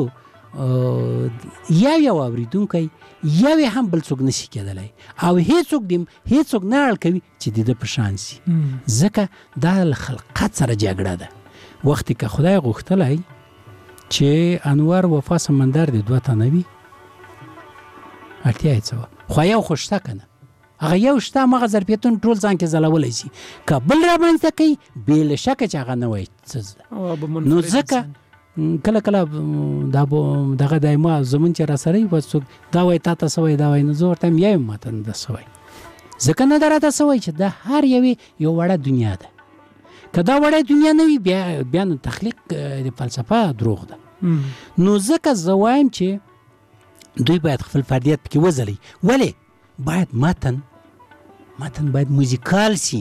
یو یو اوریدونکی یو هم بل څوک نشي کېدلی او هیڅوک دې هیڅوک نه اړ کوي چې د ده په شان سي. ځکه دا له خلقت سره جګړه ده. وختې که خدای غوښتلی چې انور وفا سمندر د دوه تنه وي اړتیا یې څه وه خو یو خو شته که نه هغه یو شته همغه ظرفیتونه ټول ځان کې ځلولی شي. که بل رامنځته کوي بې له شکه چې هغه نه وایي څه زده نو ځکه کله کله دا دغه دی ما زمون چې را سره وي څوک دا وایي تا ته څه وایي دا وایي نو زه ورته یم یا یم ما ته نه ده څه وایي ځکه نه ده راته څه وایي چې دا هر یوې یو وړه دنیا ده. که دا وړه دنیا نه وي بیا بیا نو تخلیق د فلسفه دروغ ده. نو ځکه زه وایم چې دوی باید خپل فردیت پکې وځلي. ولې باید متن متن باید موزیکال سی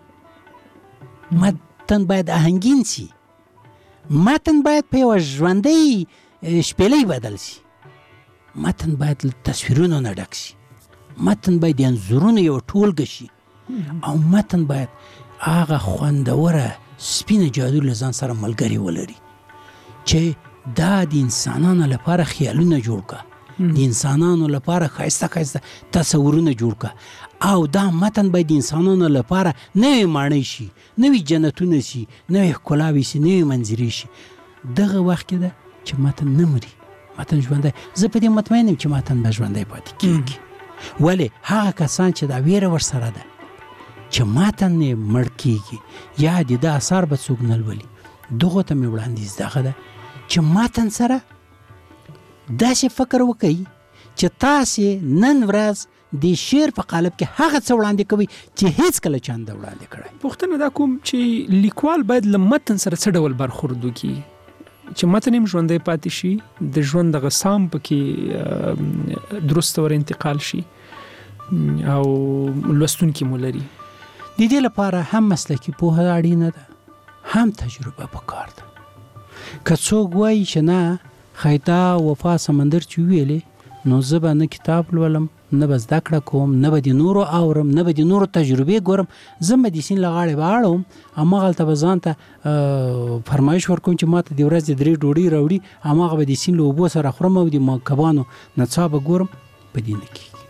متن باید آهنګین سی متن باید په یوه ژوندۍ شپېلۍ بدل سی متن باید له تصویرونو نه ډک سی متن باید د انځورونو یوه ټولګه شي او متن باید هغه خوندوره سپینه جادو له ځان سره ملګري ولري چې دا د انسانانو لپاره خیالونه جوړ کړه د انسانانو لپاره ښایسته ښایسته تصورونه جوړ کړه او دا متن باید د انسانانو لپاره نوې ماڼۍ شي نوې جنتونه شي نوې ښکلاوې شي نوې منظرې شي. دغه وخت کې ده چې متن نه مري متن ژوندی. زه په دې مطمئن یم چې متن به ژوندی پاتې کېږي. ولې هغه کسان چې دا ویره ورسره ده چې متن یې مړ کېږي یا د ده اثار به څوک نه لولي دغو ته مې وړاندیز دغه ده چې متن سره داسې فکر وکړئ چې تاسې نن ورځ د شعر په قالب کې هغه څه وړاندې کوي چې هیڅ کله چا نه وړاندې کړی. پوښتنه دا کوم چې لیکوال باید له متن سره څه ډول برخورد وکړي چې متن هم ژوندی پاتې شي د ژوند دغه سام پکې درست ور انتقال شي او لوستونکي مو لري. د دې لپاره هم مسلکي پوهه اړینه ده هم تجربه پکار ده. که څوک وایي چې نه خیتا وفا سمندر چې ویلې نو زه به نه کتاب لولم نه به زده کړه کوم نه به د نورو اورم نه به د نورو تجربې ګورم زه مدیسین له غاړې به اړوم هماغلته به ځان ته فرمایش ورکوم چې ما ته د ورځې درې ډوډۍ راوړي هماغه به د سیند له اوبو سره خورم او د کبانو نڅا به ګورم په دې نه کېږي.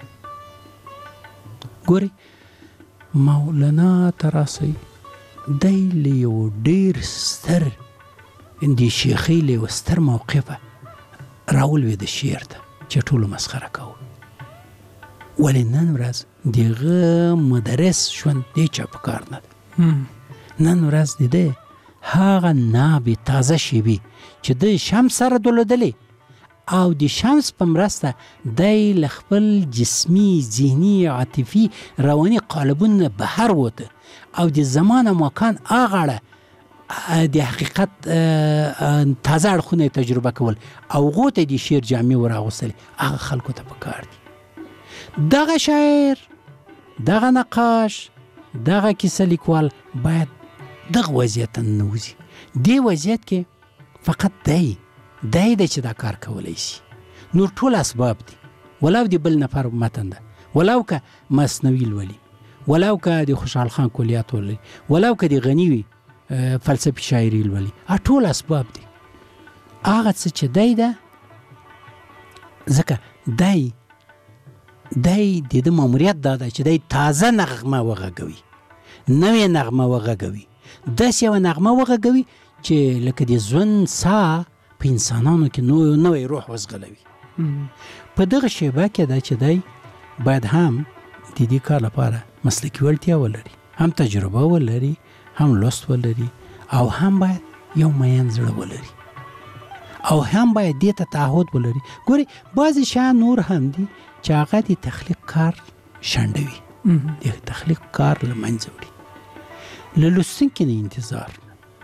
ګورئ مولانا ته راسئ دی له یو ډېر ستر د شیخۍ له یوه ستر موقفه راولوېده شعر ته چې ټولو مسخره کوو. ولې نن ورځ دغه مدرس ژوند دی چا په کار نه ده. نن ورځ د ده هغه نابې تازه شوي چې د شمس سره دلودلې او د شمس په مرسته دی له خپل جسمي ذهني عاطفي رواني قالبونه بهر وته او د زمان او مکان هغه د حقیقت تازه اړخونه تجربه کول او هغو ته د شعر جامې ور اغوستلې هغه خلکو ته پکار دي. دغه شاعر دغه نقاش دغه کیسه لیکوال باید دغه وضعیت ته ننوځي. دې وضعیت کې فقط دی دی دی چې دا کار کولی شي. نور ټول اسباب دي ولو د بل نفر متن ده ولو که مصنوي لولي ولاو که د خوشحال خان کلیات ولري ولاو که د غنی وي فلسفي شاعري ولولي ټول اسباب دي هغه څه چې دی ده ځکه دی دی د ماموریت دا ده چې دی تازه نغمه وغږوي نوې نغمه وغږوي داسې یوه نغمه وغږوي چې لکه د ژوند ساه په انسانانو کې نوی روح وزغلوي په دغه شیبه کې ده چې دی باید هم د دې کار لپاره مسلکي وړتیا ولري هم تجربه ولري هم لوست ولري او هم باید یو مین زړه ولري او هم باید دې ته تعهد ولري ګوري بعضې شیان نور هم دي چې هغه د تخلیق کار شنډوي د تخلیق کار له منځه وړي له لوستونکي نه انتظار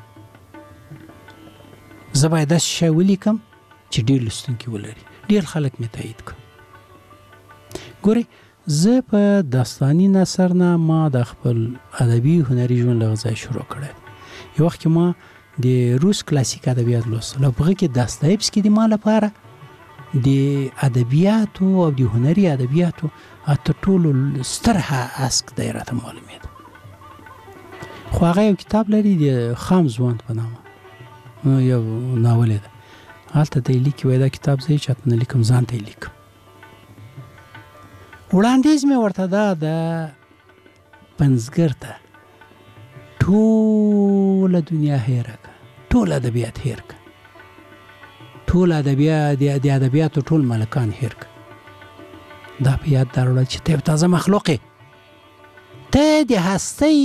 زه باید داسې شی ولیکم چې ډېر لوستونکي ولري ډېر خلک مې تایید کړه ګوري زه په داستاني نثر نه ما د خپل ادبي هنري ژوند له ځای شروع کړی یو وخت کې ما د روس کلاسیک ادبیات لوستل او په هغې کې داستایفسکي د ما لپاره د ادبیاتو او د هنري ادبیاتو تر ټولو ستر هسک دی راته معلومېده خو هغه یو کتاب لري د خام ځوان په نامه یو ناول دی هلته دی لیکي وایي دا کتاب زه یې چاته نه لیکم ځان ته یې لیکم وړاندیز مې ورته دا د پنځګر ته ټوله دنیا هیره کړه ټول ادبیات هیر کړه ټول ادبیات د ادبیاتو ټول ملکان هیر کړه دا په یاد دراوړه چې ته یو تازه مخلوق یې ته د هستۍ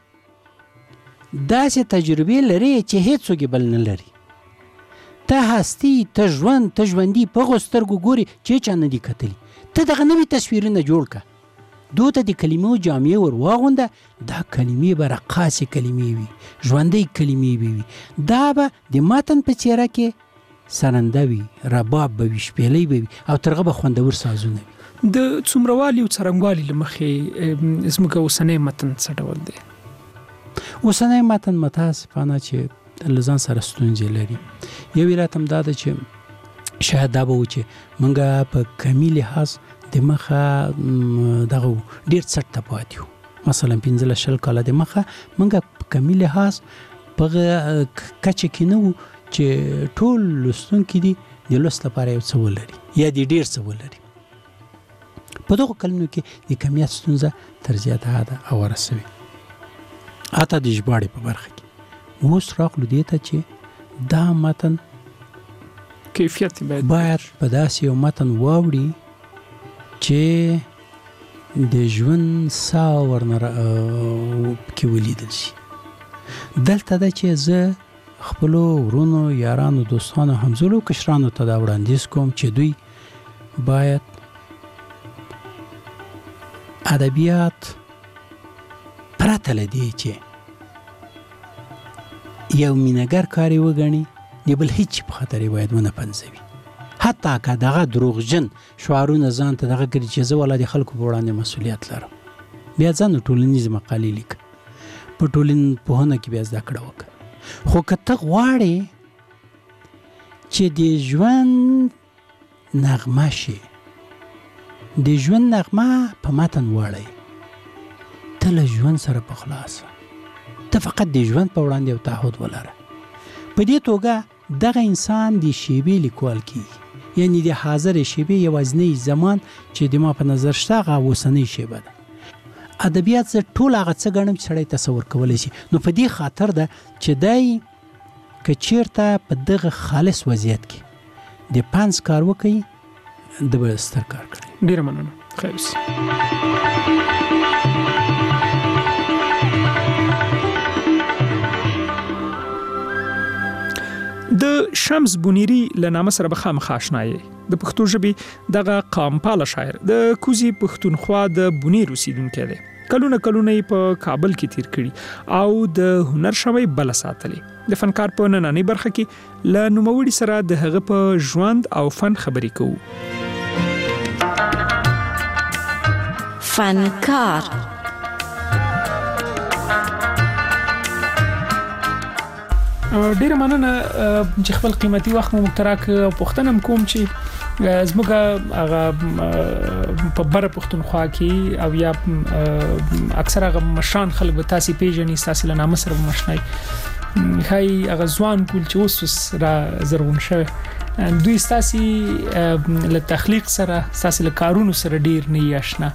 داسې تجربې لري چې هیڅوک یې بل نه لري ته هستي ته ژوند ته ژوندي په هغو سترګو ګوري چې چا نه دي کتلي ته دغه نوي تصویرونه جوړ کړه دو ته د کلمو جامې ور واغونده دا کلمې به رقاصې کلمې وي ژوندۍ کلمې به وي دا به د متن په څیره کې سرنده وي رباب به وي شپېلۍ به وي او تر هغه به خوندور سازونه وي د څومروالي او څرنګوالي له مخې زموږ اوسنی متن څه ډول دی اوسنی متن متاسفانه چې له ځان سره ستونزې لري یو علت هم دا ده چې شاید دا به و چې موږ په کمي لحاظ د مخه دغه ډېر څټ ته پاتې وو مثلا پنځلس شل کاله د مخه موږ په کمي لحاظ په کچه کې نه وو چې ټول لوستونکي دي د لوست لپاره یو څه ولري یا د ډېر څه ولري په دغو کلونو کې د کمیت ستونزه تر زیاته حده اوره سوې حتی د ژباړې په برخه کې اوس راغلو دې ته چې دا متن کیفیت باید باید په داسې یو متن واوړي چې د ژوند ساه ورنه کې ولیدل شي دلته ده چې زه خپلو ورونو یارانو دوستانو همزولو کشرانو ته دا وړاندیز کوم چې دوی باید ادبیات پرته له دې چې یو مینهګر کار یې وګڼي د بل هیڅ په خاطر یې باید ونه پنځوي حتی که دغه دروغجن شعارونه ځان ته دغه کړي چې زه والا د خلکو په وړاندې مسؤلیت لرم بیا ځان ټولنیزې مقالې لیکه په ټولنپوهنه کې بیا زده کړه وکړه خو که ته غواړې چې د ژوند نغمه شي د ژوند نغمه په متن واړی ته له ژوند سره په خلاصه ته فقط د ژوند په وړاندې یو تعهد ولره په دې توګه دغه انسان د شیبې لیکوال کیږي یعنی د حاضر شیبې یوازینی زمان چې د ما په نظر شته هغه اوسنۍ شیبه ده ادبیات زه ټول هغه څه ګڼم چې سړی تصور کولی شي نو په دې خاطر ده چې دی که چیرته په دغه خالص وضعیت کې د پنځ کار وکړي د به ستر کار کړي ډېره مننه خیر اوسې د شمس بونیری له نامه سره به خامخا اشنا یې د پښتو ژبې دغه قامپاله شاعر د کوزي پښتونخوا د بونیر اوسیدونکی دی کلونه کلونه یې په کابل کې تیر کړي او د هنر شمعې بله ساتلې د فنکار په نننۍ برخه کې له نوموړي سره د هغه په ژوند او فن خبرې کوو فنکار ډیره مننه چې خپل قیمتي وخت مو مختراک او پوښتنه کوم چې زموږ هغه په بره پښتونخوا کې او یا اکثر هغه مشان خلک به تاسو پیژنې تاسو له نامه سره مشنای هاي هغه ځوان کول چې اوس را زرغون شوی دوی تاسو له تخلیق سره تاسو له کارونو سره ډیر نه آشنا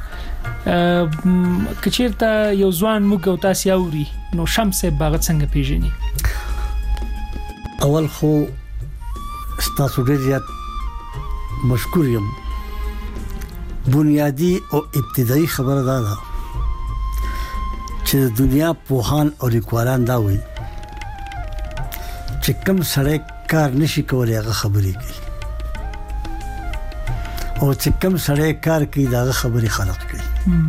کچیرته یو ځوان موږ او تاسو اوري نو شمس باغ څنګه پیژني اول خو تاسو ډیر زیات مشکور یم بنیادی او ابتدایي خبره ده چې دنیا پوهان او لیکوالان دا وایي چې کوم سړی کار نشي کولای هغه خبرې کوي او چې کوم سړی کار کوي دا خبرې خلق کوي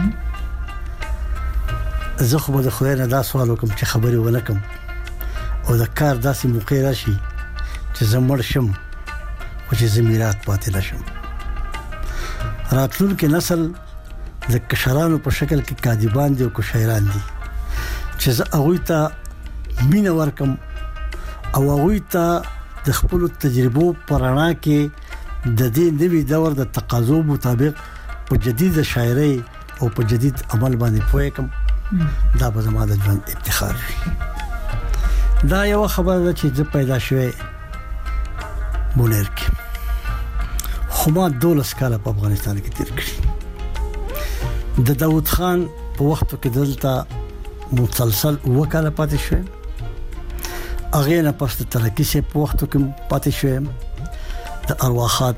زه خو به خو نه دا سوال وکم چې خبرې ونه کوم او دا کار داسې موقع راشي چې زمړ شم او چې زمیرات پاتې نشم راتلونکي نسل د کشرانو په شکل کې کاذبان دي او کو شاعران دي چې زه هغه ته مینه ورکم او هغه ته د خپل تجربو پرانا کې د دې نوي دور د تقاضو مطابق په جدید شاعري او په جدید عمل باندې پوهیږم دا به زما د ژوند افتخار وي دا یو خبره ده چې زه پیدا شوې بونیر کې خو ما دولس کاله په افغانستان کې تیر کړی د داوود خان په وخت کې دلته مسلسل وکاله پاتې شوم اغه نه پس ترکی سه په وخت کې پاتې شوم د ارواحات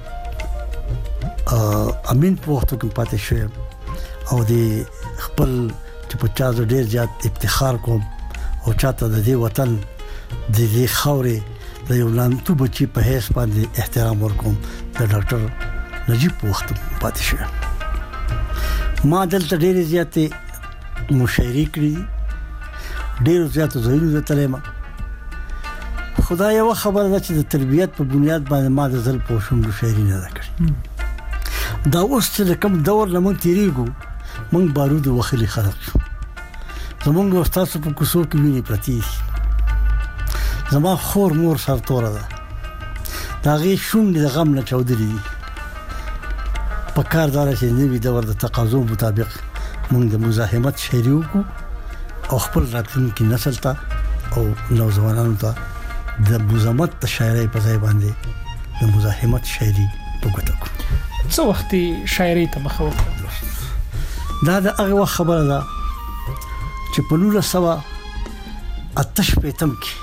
امین په وخت کې پاتې شوم او د خپل چې په چا ډېر زیات افتخار کوم او چاته د دې وطن د دې خاورې د یو لانتو بچي په هیڅ باندې احترام ورکوم د ډاکټر نجیب په وخت پاتې شوم ما دلته ډېر زیات مشاعرې کړې ډېر زیات زوینو د تلمه خدای یو خبر ده چې د تربيت په بنیاد باندې ما د ځل پوښوم د شاعري نه کړې دا اوس چې کوم دور لمن تیریږو مونږ بارود وخلی خلق شو زمونږ استاد په کوڅو کې ویني پرتی زما خور مور سرتوره ده دا غي شوم د غم نه چودري په کار دار چې نوی دور د تقاضو مطابق مونږ د مزاحمت شاعري وکړو او خپل راتلونکي نسل ته او نوځوانانو ته د مزاحمت شاعري په ځای باندې د مزاحمت شاعري وکړو څو وخت شاعري ته مخه وکړه دا د هغه خبره ده چې په نوله سوا اتش پېتم کې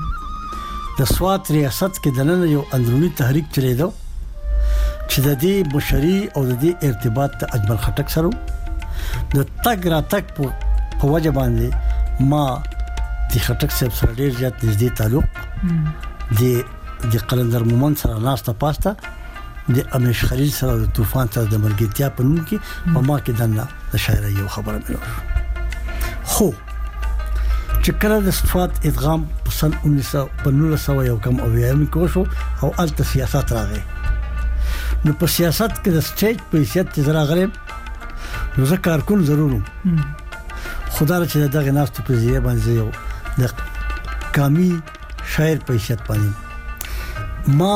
د سوات ریاست کې دنه یو اندرونی تحریک چلیدو چې د دې بشري او د دې ارتباط ته اجمل خټک سره د تګ را تک په وجه باندې ما د خټک صاحب سره ډېر زیات نږدې تعلق د د قلندر مومن سره ناشته پاسته د امیش خلیل سره د طوفان سره د ملګرتیا په نوم کې په ما کې دنه د شاعري یو خبره ملو خو چې کله د صفات ادغام په سن انیس سو یو کم او یم کې شو او الت سیاست راغی نو په سیاست کې د سټیج په حیثیت چې راغلم نو زه کارکون ضرورم خدای چې دغه ناس ته په ځای باندې یو د کامی شاعر په حیثیت باندې ما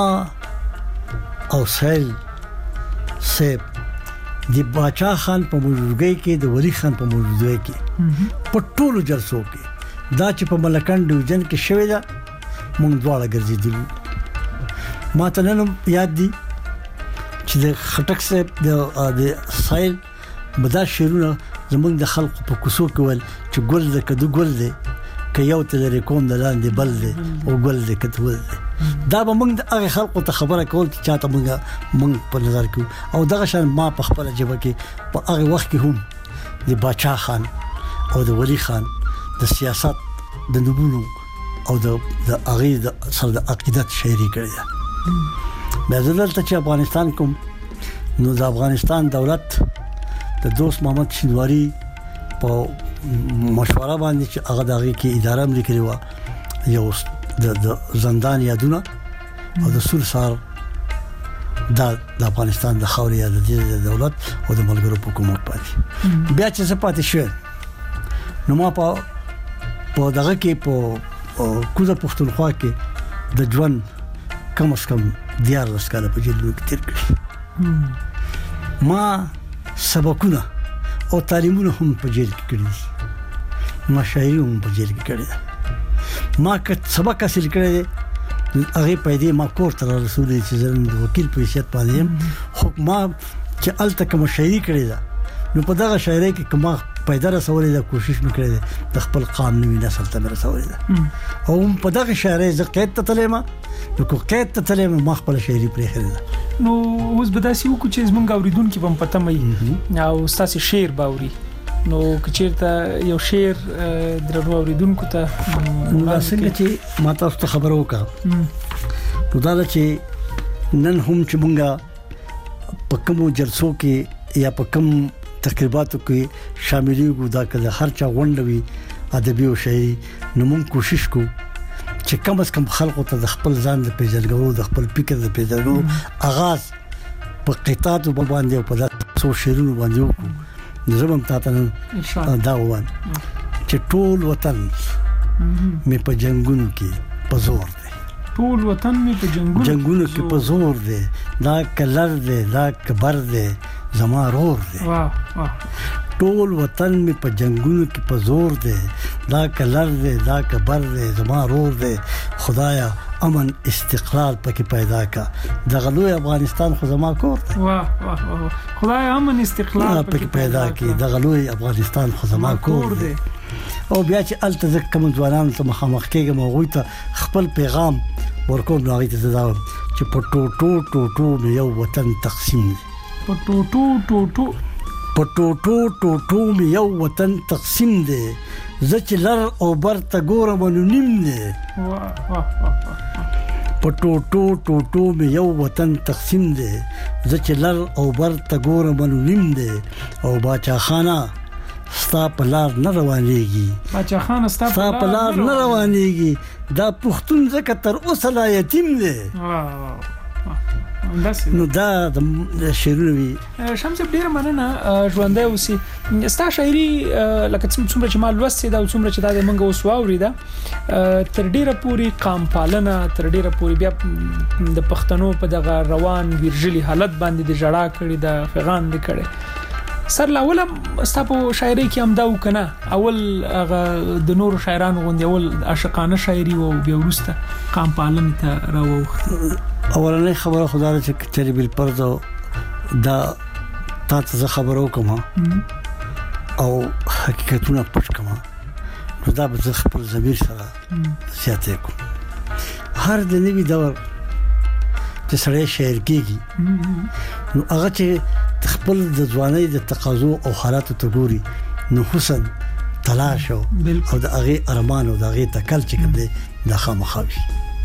او سهیل سیب د باچا خان په موجودګۍ کې د ولی خان په موجودګۍ کې په ټولو جلسو کې دا چې په ملکان ډیویژن کې شوې ده مونږ دواړه ګرځېدل ما ته نن یاد دي چې د خټک صاحب د سهیل مدا شیرونه زمونږ د خلکو په کوڅو کې ول چې ګل د کدو ګل دی که یو ته لري کوم د لاندې بل دی او ګل د کدو ول دی دا به موږ د هغه خلکو ته خبره کول چې چاته موږ موږ په نظر کې او دغه شان ما په خپل جبه کې په هغه وخت کې هم د باچا خان او د ولی خان د سیاست د نبونو او د د هغه سره د عقیدت شاعري کړی ده مې دلته چې افغانستان کوم نو د افغانستان دولت د دوست محمد شینواری په مشوره باندې چې هغه دغه کې اداره ملي کړی و یو د زندان یادونه او د سور سار د افغانستان د خاورې د دولت او د ملګرو حکومت پاتې بیا چې څه پاتې شو نو ما په په دغه کې په کوزه پښتونخوا کې د ژوند کم اس کم دیار لسکاله په جیل کې تیر کړی ما سبقونه او تعلیمونه هم په جیل کې کړی دي ما شاعري هم په جیل کې کړی ده ما که سبق حاصل کړی دی هغه پیدا ما کور تر رسول چې زرن وکیل په حیثیت باندې خو ما چې الته کوم شاعري کړی ده نو په دغه شاعري کې کومه پیدا رسولې ده کوشش وکړې ده د خپل قام نوې نسل ته رسولې ده او په دغه شاعري ز قید ته تلما نو کو قید ته تلما ما خپل شاعري پرې خره ده نو اوس به داسې وکړو چې زمونږ اوریدونکو په پته مې او تاسو شعر باوري نو کچیرته یو شعر درنو اوریدونکو ته نو څنګه چې ما تاسو ته خبر وکړه نو دا چې نن هم چې مونږه په کوم جلسو کې یا په کوم تقریباتو کې شاملې وو دا کله هر چا غونډوي ادبي او شاعري نو مونږ کوشش کوو چې کم از کم خلکو ته د خپل ځان د پیژندګلو د خپل فکر د پیژندګلو آغاز په قطعاتو باندې او په تاسو شعرونو باندې وکړو زموږ تاسو دا وان چې ټول وطن مې په جنگونو کې په زور دی ټول وطن مې په جنگونو جنگونو کې په زور دی دا کلر دی دا کبر دی زما رور دی واه واه ټول وطن می په جنگونو کې په زور دی دا کلر دی دا کبر دی زما رور دی خدایا امن استقلال پکې پیدا کا د غلوی افغانستان خو زما کور دی واه واه واه خدایا امن استقلال پکې پیدا کی د غلوی افغانستان خو زما کور دی او بیا چې الته ځکه کوم ځوانان ته مخامخ کېږم او غوي ته خپل پیغام ورکوم نو هغه ته دا چې په ټوټو ټوټو یو وطن تقسیم دی په ټوټو ټوټو په ټوټو ټوټو مې یو وطن تقسیم دی زه چې لر او بر ته ګورم نو نیم دی په ټوټو ټوټو مې یو وطن تقسیم دی زه چې لر او بر ته ګورم نو نیم دی او باچا خانه ستا په لار نه روانېږي باچا خانه ستا په لار نه روانېږي دا پښتون ځکه تر اوسه لا یتیم دی نو دا د شعرونه وی شمس ډیر مننه ژوندۍ اوسې ستا شاعري لکه څومره چې ما لوستې دا څومره چې دا د منګه اوس واوري دا تر ډیره پوری قام پالنه تر ډیره پوری بیا د پښتنو په دغه روان ویرجلی حالت باندې د جړه کړي د فغان د کړي سر لاولم ستاسو شاعري کې هم دا وکنه اول هغه د نور شاعرانو غوندي اول عاشقانه شاعري او بیا ورسته قام پالنه ته راوخ اولنې خبره خدای چې چری بل پردو دا تاسو خبرو کوم او حقیقتونه پټ کوم نو دا به خپل ضمیر سره سیاته کوم هر د نوی دور چې سړی شاعر کېږي نو هغه چې خپل د ځوانۍ د تقاضو او حالاتو ته ګوري نو حسن تلاش او د هغه ارمان او د هغه تکل چې کوم دی د خامخاوي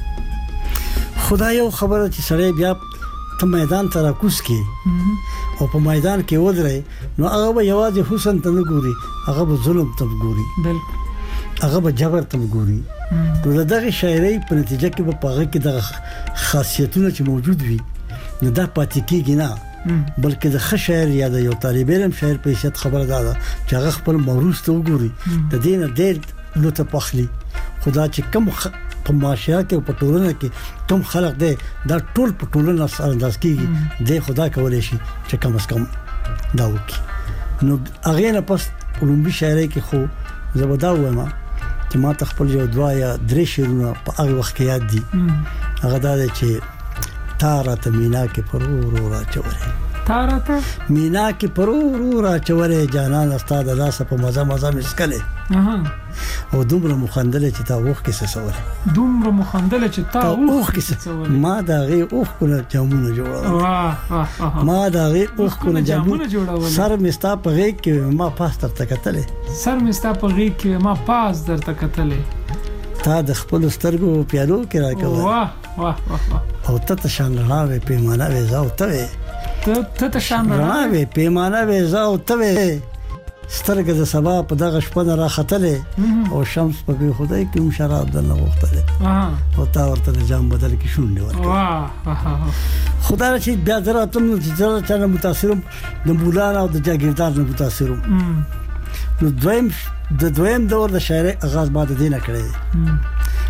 خدای یو خبره چې سړی بیا ته میدان ته راکوس کی او په میدان کې ودرې نو هغه به یوازې حسن ته نه ګوري هغه به ظلم ته ګوري هغه به جبر ته ګوري نو دغه شاعري په نتیجه کې به پاغه کې د خاصیتونه چې موجود وي نو دا پاتې کېږي نه بلکې د ښه شاعر یا د یو طالب علم شاعر په حیثیت خبره ده چې هغه خپل موروث ته وګوري د دینه ډېر لوته پخلی خدا چې کم په معاشره کې په ټولنه کې کم خلق دی دا ټول په ټولنه سره انداز کېږي د خدا کولای شي چې کم از کم دا وکړي نو هغه نه پس علومي شاعري کې خو زبدا وایم چې ما خپل یو دوا یا درې شعرونه په هغه وخت کې یاد دي هغه دا چې تارته مینا کې پرورو را چورې تارته مینا کې پرورو را چورې جانان استاد لاسه په مزه مزه مسکله او دومره مخندله چې تا وخت کې سسول دومره مخندله چې تا وخت کې سسول ما دا غي اوخ کنه جامونه جوړاو واه ما دا غي اوخ کنه جامونه جوړاو سر مستا په غي کې ما پاس تر تکتلې سر مستا په غي کې ما پاس در تکتلې تا د خپل سترګو پیالو کې راکوه واه واه واه او ته شان راوي پیمانه وې زاو ته ته ته شان راوي پیمانه وې زاو ته سترګه د سبا په دغه شپه را ختلې او شمس په خدای کې مشراب دنه وختله او تا ورته جام بدل کې شونډه ورکړه واه خدای چې بیا دراتم چې ځل متاثرم د مولانا او د جاګیردار نه متاثرم نو دویم د دویم دور د شاعري آغاز بعد دینه کړی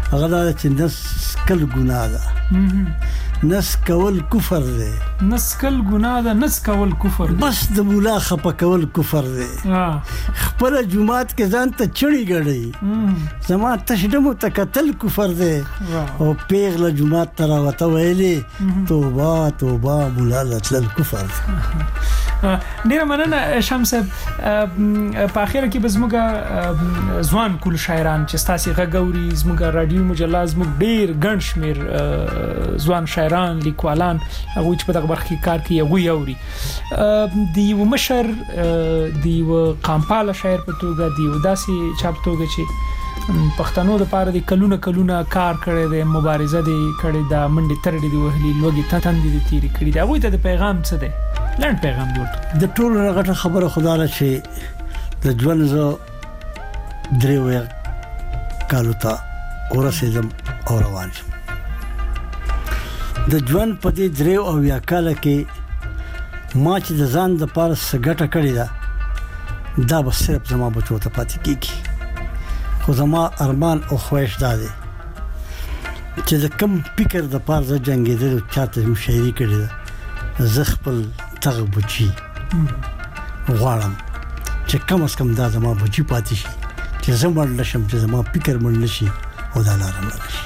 هغه دا چې نس کل ګناه ده نس کول کفر دی نس کل ګناه ده نس کول کفر دی بس د مولا خپه کول کفر دی خپل جمعات کې ځان ته چړی غړي زما تشدمو تکتل کفر دی او پیغله جمعات ترا وته ویلي توبه توبه مولا لتل کفر دی ډیر مننه شمس په اخر کې بزموږه ځوان کول شاعران چې ستاسو غږوري زموږه رادیو مجله زموږ ډیر ګڼ شمیر ځوان شاعران لیکوالان هغه چې په دغه برخه کې کار کوي هغه یوري دی و مشر دی و قامپاله شاعر په توګه دی و داسي چاپ توګه چې پښتنو د پاره د کلونه کلونه کار کړي د مبارزه دی کړي د منډي ترډي دی وهلي لوګي تتند دي تیری کړي دا وایي د پیغام څه دی لړ پیغام ورته د ټول رغټه خبره خدای چې د ژوند زو دریو کالو ته ورسېدم او روان شم د ژوند په دې دریو او یا کال کې ما چې د ځان د پاره سګټه کړې ده دا به صرف زما بچو ته پاتې کیږي خو زما ارمان او خواهش ده چې د کم فکر د پاره د جنگیدل چاته مشاعري کړې ده زه خپل تغه بچي غواړم چې کم از کم دا زما بچي پاتې شي چې زه مړ نشم چې زما فکر مړ نشي او دا لاره مړ نشي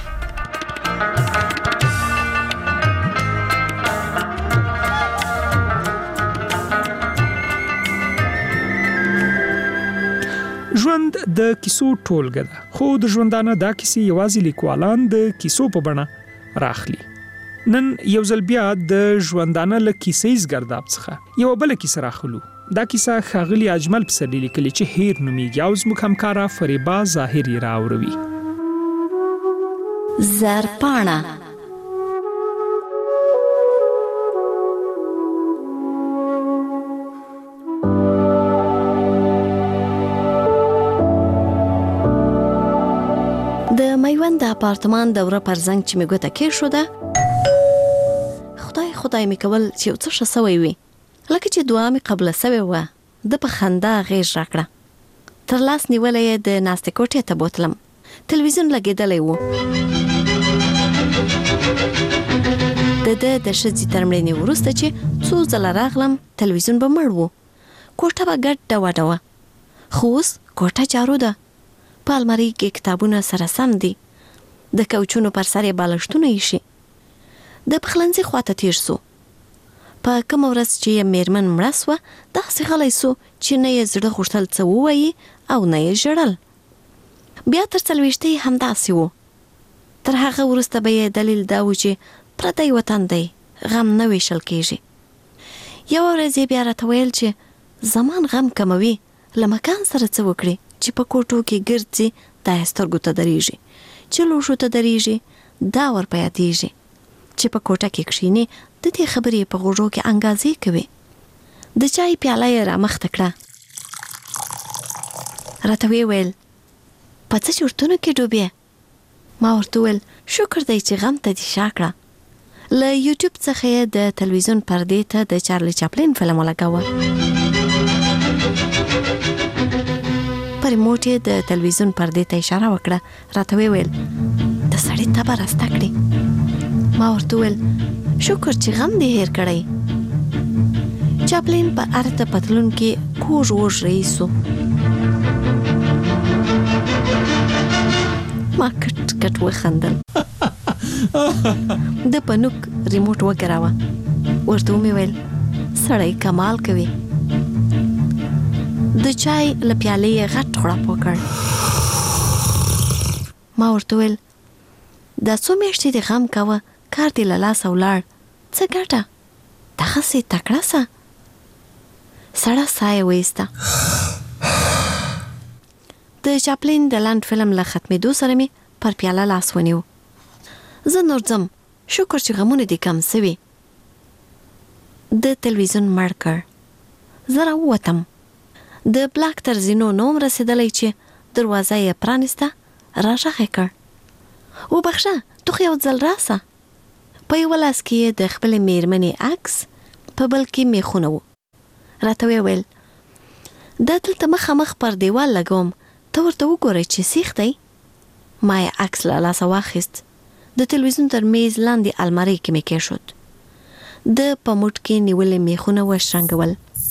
ژوند د کیسو ټولګه ده خو د ژوندانه دا کیسې یوازې لیکوالان د کیسو په بڼه راخلي نن یو ځل بیا د ژوندانه له کیسې زګرداب څخه یو بل کیسه راخلو دا کیسه خاغلی اجمل پسرلی لیکلي چې هیر نومیږي او زموږ همکارا فریبا ظاهری راوروي زرپاڼه د میوند د اپارتمان دوره پر زنګ چې می ګوته کې شو ده خدای خدای می کول چې څه شسوي وي لکه چې دعا می قبل سوي و د په خندا غیر راکړه تر لاس نیولې د ناستې کوټې ته بوتلم تلویزیون لګیدلې و د د د شذې ترمړې ورسته چې څو ځله راغلم تلویزیون به مړ و کوټه به ګډه وډه خو اوس کوټه جارو ده پالمری کې کتابونه سره سم دي د کوچونو پر سر بالښتونه یې شي د پخلنځي خواته تیر سو په کوم ورځ چې میرمن مړه سوه داسې غلی سو چې نه یې زړه غوښتل څه ووایي او نه یې ژړل بیا تر څلوېښتې همداسې و تر هغه وروسته به یې دلیل دا و چې پردی وطن دی غم نه ویشل کېږي یوه ورځ یې بیا راته ویل چې زمان غم کموي له مکان سره څه وکړي چې په کوټو کې ګرځي دا یې سترګو ته درېږي چې لوښو ته درېږي دا ورپه یادېږي چې په کوټه کې کښېني د دې خبرې په غوږو کې انګازې کوي د چای پیاله یې رامخته کړه راته ویې ویل په څه چورتونو کې ډوبې ما ورته وویل شکر دی چې غم ته دې شا کړه له یوټیوب څخه یې د تلویزیون پردې ته د چارلی چاپلین فلم ولګاوه په ریموټ یې د تلویزیون پردې ته اشاره وکړه راته ویې ویل د سړي تبه راسته کړې ما ورته ویل شکر چې غم دې هیر کړی چاپلین په ارته پتلون کې کوږ وږ رئیسو ما کټ کټ وخندل د پنوک ریموټ وګراوه ورته مې ویل سړی کمال کوي د چای له پیالې یې غټ غړپ وکړ ما ورته ویل دا څو میاشتې دې غم کوه کار دې له لاسه ولاړ څه ګټه دغسې تکړه سه سړه ساه یې وایسته د چاپلین د لنډ فلم له ختمېدو سره مې پر پیاله لاس ونیو زه نور ځم شکر چې غمونه دې کم سوي د تلویزیون مړ کړ زه راووتم د بلاک تر زینو نوم رسېدلی چې دروازه یې پرانیسته راغږ یې کړ وبخښه تو خو یو ځل راسه په یوه لاس کې یې د خپلې میرمنې عکس په بل کې میخونه و راته ویې ویل دا دلته مخامخ پر دیوال لګوم ته ورته وګورئ چې سیخ دی ما یې عکس له لاسه واخیست. د تلویزیون تر میز لاندې المارۍ کې مې کېښود. د په موټ کې نیولې میخونه وشرنګول.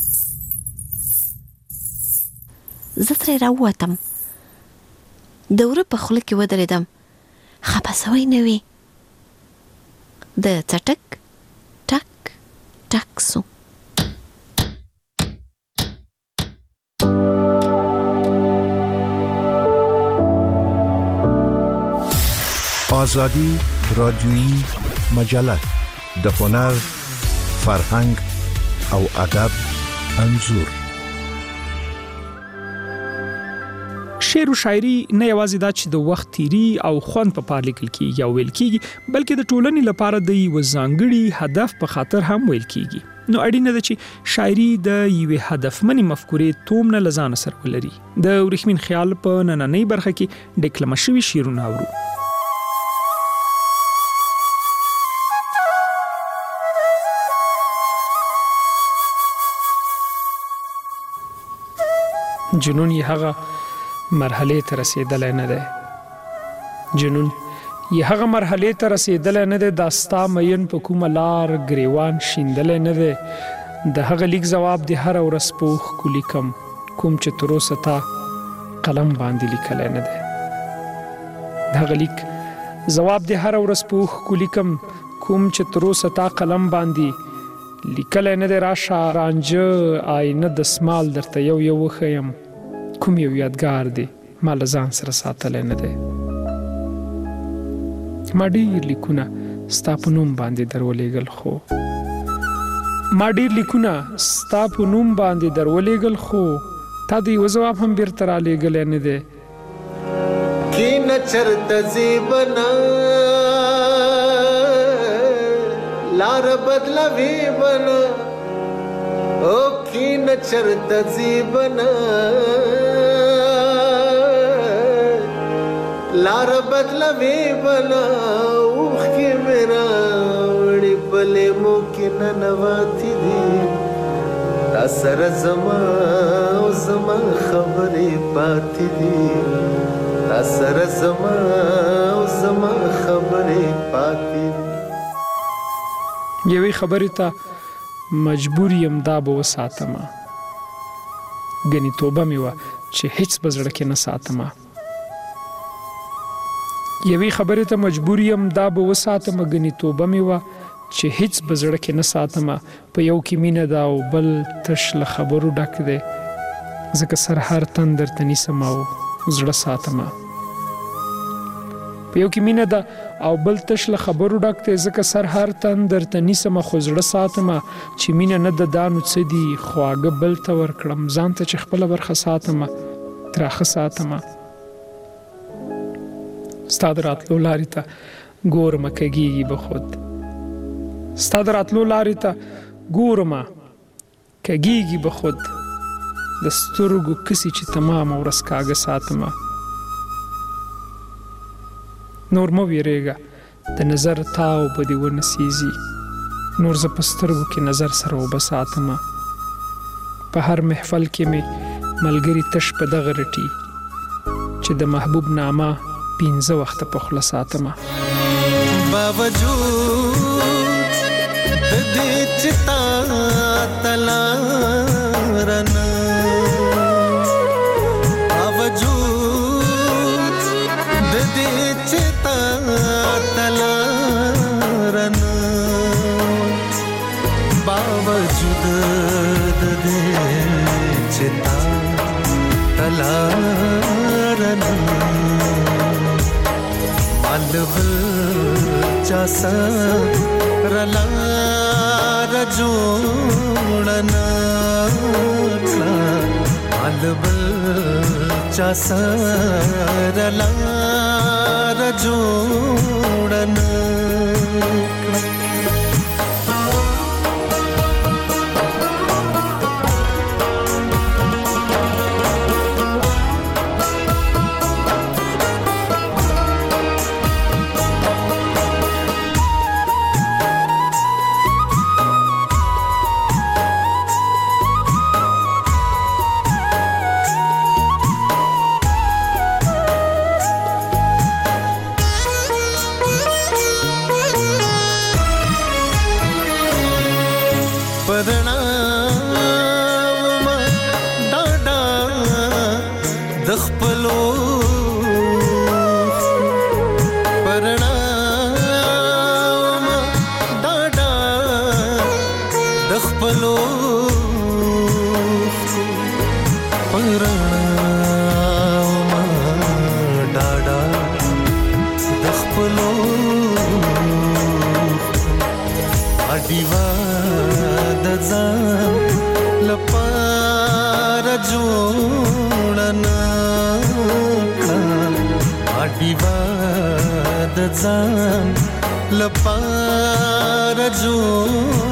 زه ترې راووتم. د وره په خوله کې ودرېدم. خپه سوی نه وي. د څټک ټک ټک سو. آزادی رادیویی مجله د هنر، فرهنګ او ادب انځور. شعر او شاعري نه یوازې دا چې د وخت تیری او خوند په پار لیکل کیږي او ویل کیږي، بلکې د ټولنې لپاره د یو ځانګړي هدف په خاطر هم ویل کیږي. نو اړینه ده چې شاعري د یوې هدفمنې مفکورې تومنه لزان سره ولري. د ورېښمین خیال په نننۍ برخه کې ډیکلمه شوي شعرونه اورو. جنون یې هغه مرحله ته رسیدلای نه ده. جنون یې هغه مرحله ته رسیدلای نه ده. داستا مین په کومه لار گریوان شیندلای نه ده. د هغه لیک جواب د هر ورځ پوخ کولیکم کوم چې تر اوسه تا قلم باندې لیکلای نه ده. د هغه لیک جواب د هر ورځ پوخ کولیکم کوم چې تر اوسه تا قلم باندې لیکلای نه ده. راشه رانجه آینه د سمال درته یو یو وښیم کوم یو یادګار دی ما له ځان سره ساتلی نه دی. ما ډېر لیکونه ستا په نوم باندې درولېږل خو ما ډېر لیکونه ستا په نوم باندې درولېږل خو تا د یو ځواب هم بیرته رالېږلی نه دی. کینه چرته ځې بنه لار بدلوي بنه او کینه چرته ځې بنه لار بدلوي بنا اوخ کې میرا وړي بلې مو کې ننواتي دي تا سره زما او زما خبرې پاتې دي تا سره زما او زما خبرې پاتې دي. یوې خبرې ته مجبور یم دا به وساتمه ګنې توبه مې وه چې هیڅ به زړه کې نه ساتمه. یوې خبرې ته مجبور یم دا به وساتمه ګنې توبه مې وه چې هیڅ به زړه کې نه ساتمه. په یو کې مینه ده او بل تش له خبرو ډک دی ځکه سر هر تن درته نیسم او زړه ساتمه. په یو کې مینه ده او بل تش له خبرو ډک دی ځکه سر هر تن درته نیسم خو زړه ساتمه. چې مینه نه ده دا نو څه دي خواږه بل ته ورکړم ځان ته چې خپله برخه ساتمه تراخه ساتمه. ستا د راتلو لارې ته ګورمه کږېږي به خود ستا د راتلو لارې ته ګورمه کږېږي به خود د سترګو کسي چې تمامه ورځ کاږه ساتمه. نور مه ویرېږه د نظر تاو به دې ونسیږي نور زه په سترګو کې نظر سره اوبه ساتمه. په هر محفل کې مې ملګري تش په دغه رټي چې د محبوب نامه پینځه وخته په خوله ساتمه. باوجود د دې چې تا تلارنه باوجود د دې چې تا تلارنه باوجود د دې چې تا تلارنه अलबल चासा रला रजोड़ना अलबल चासा रला रजोड़ना پلو اډیوا د ځان لپاره جوړنا اډیوا د ځان لپاره جوړ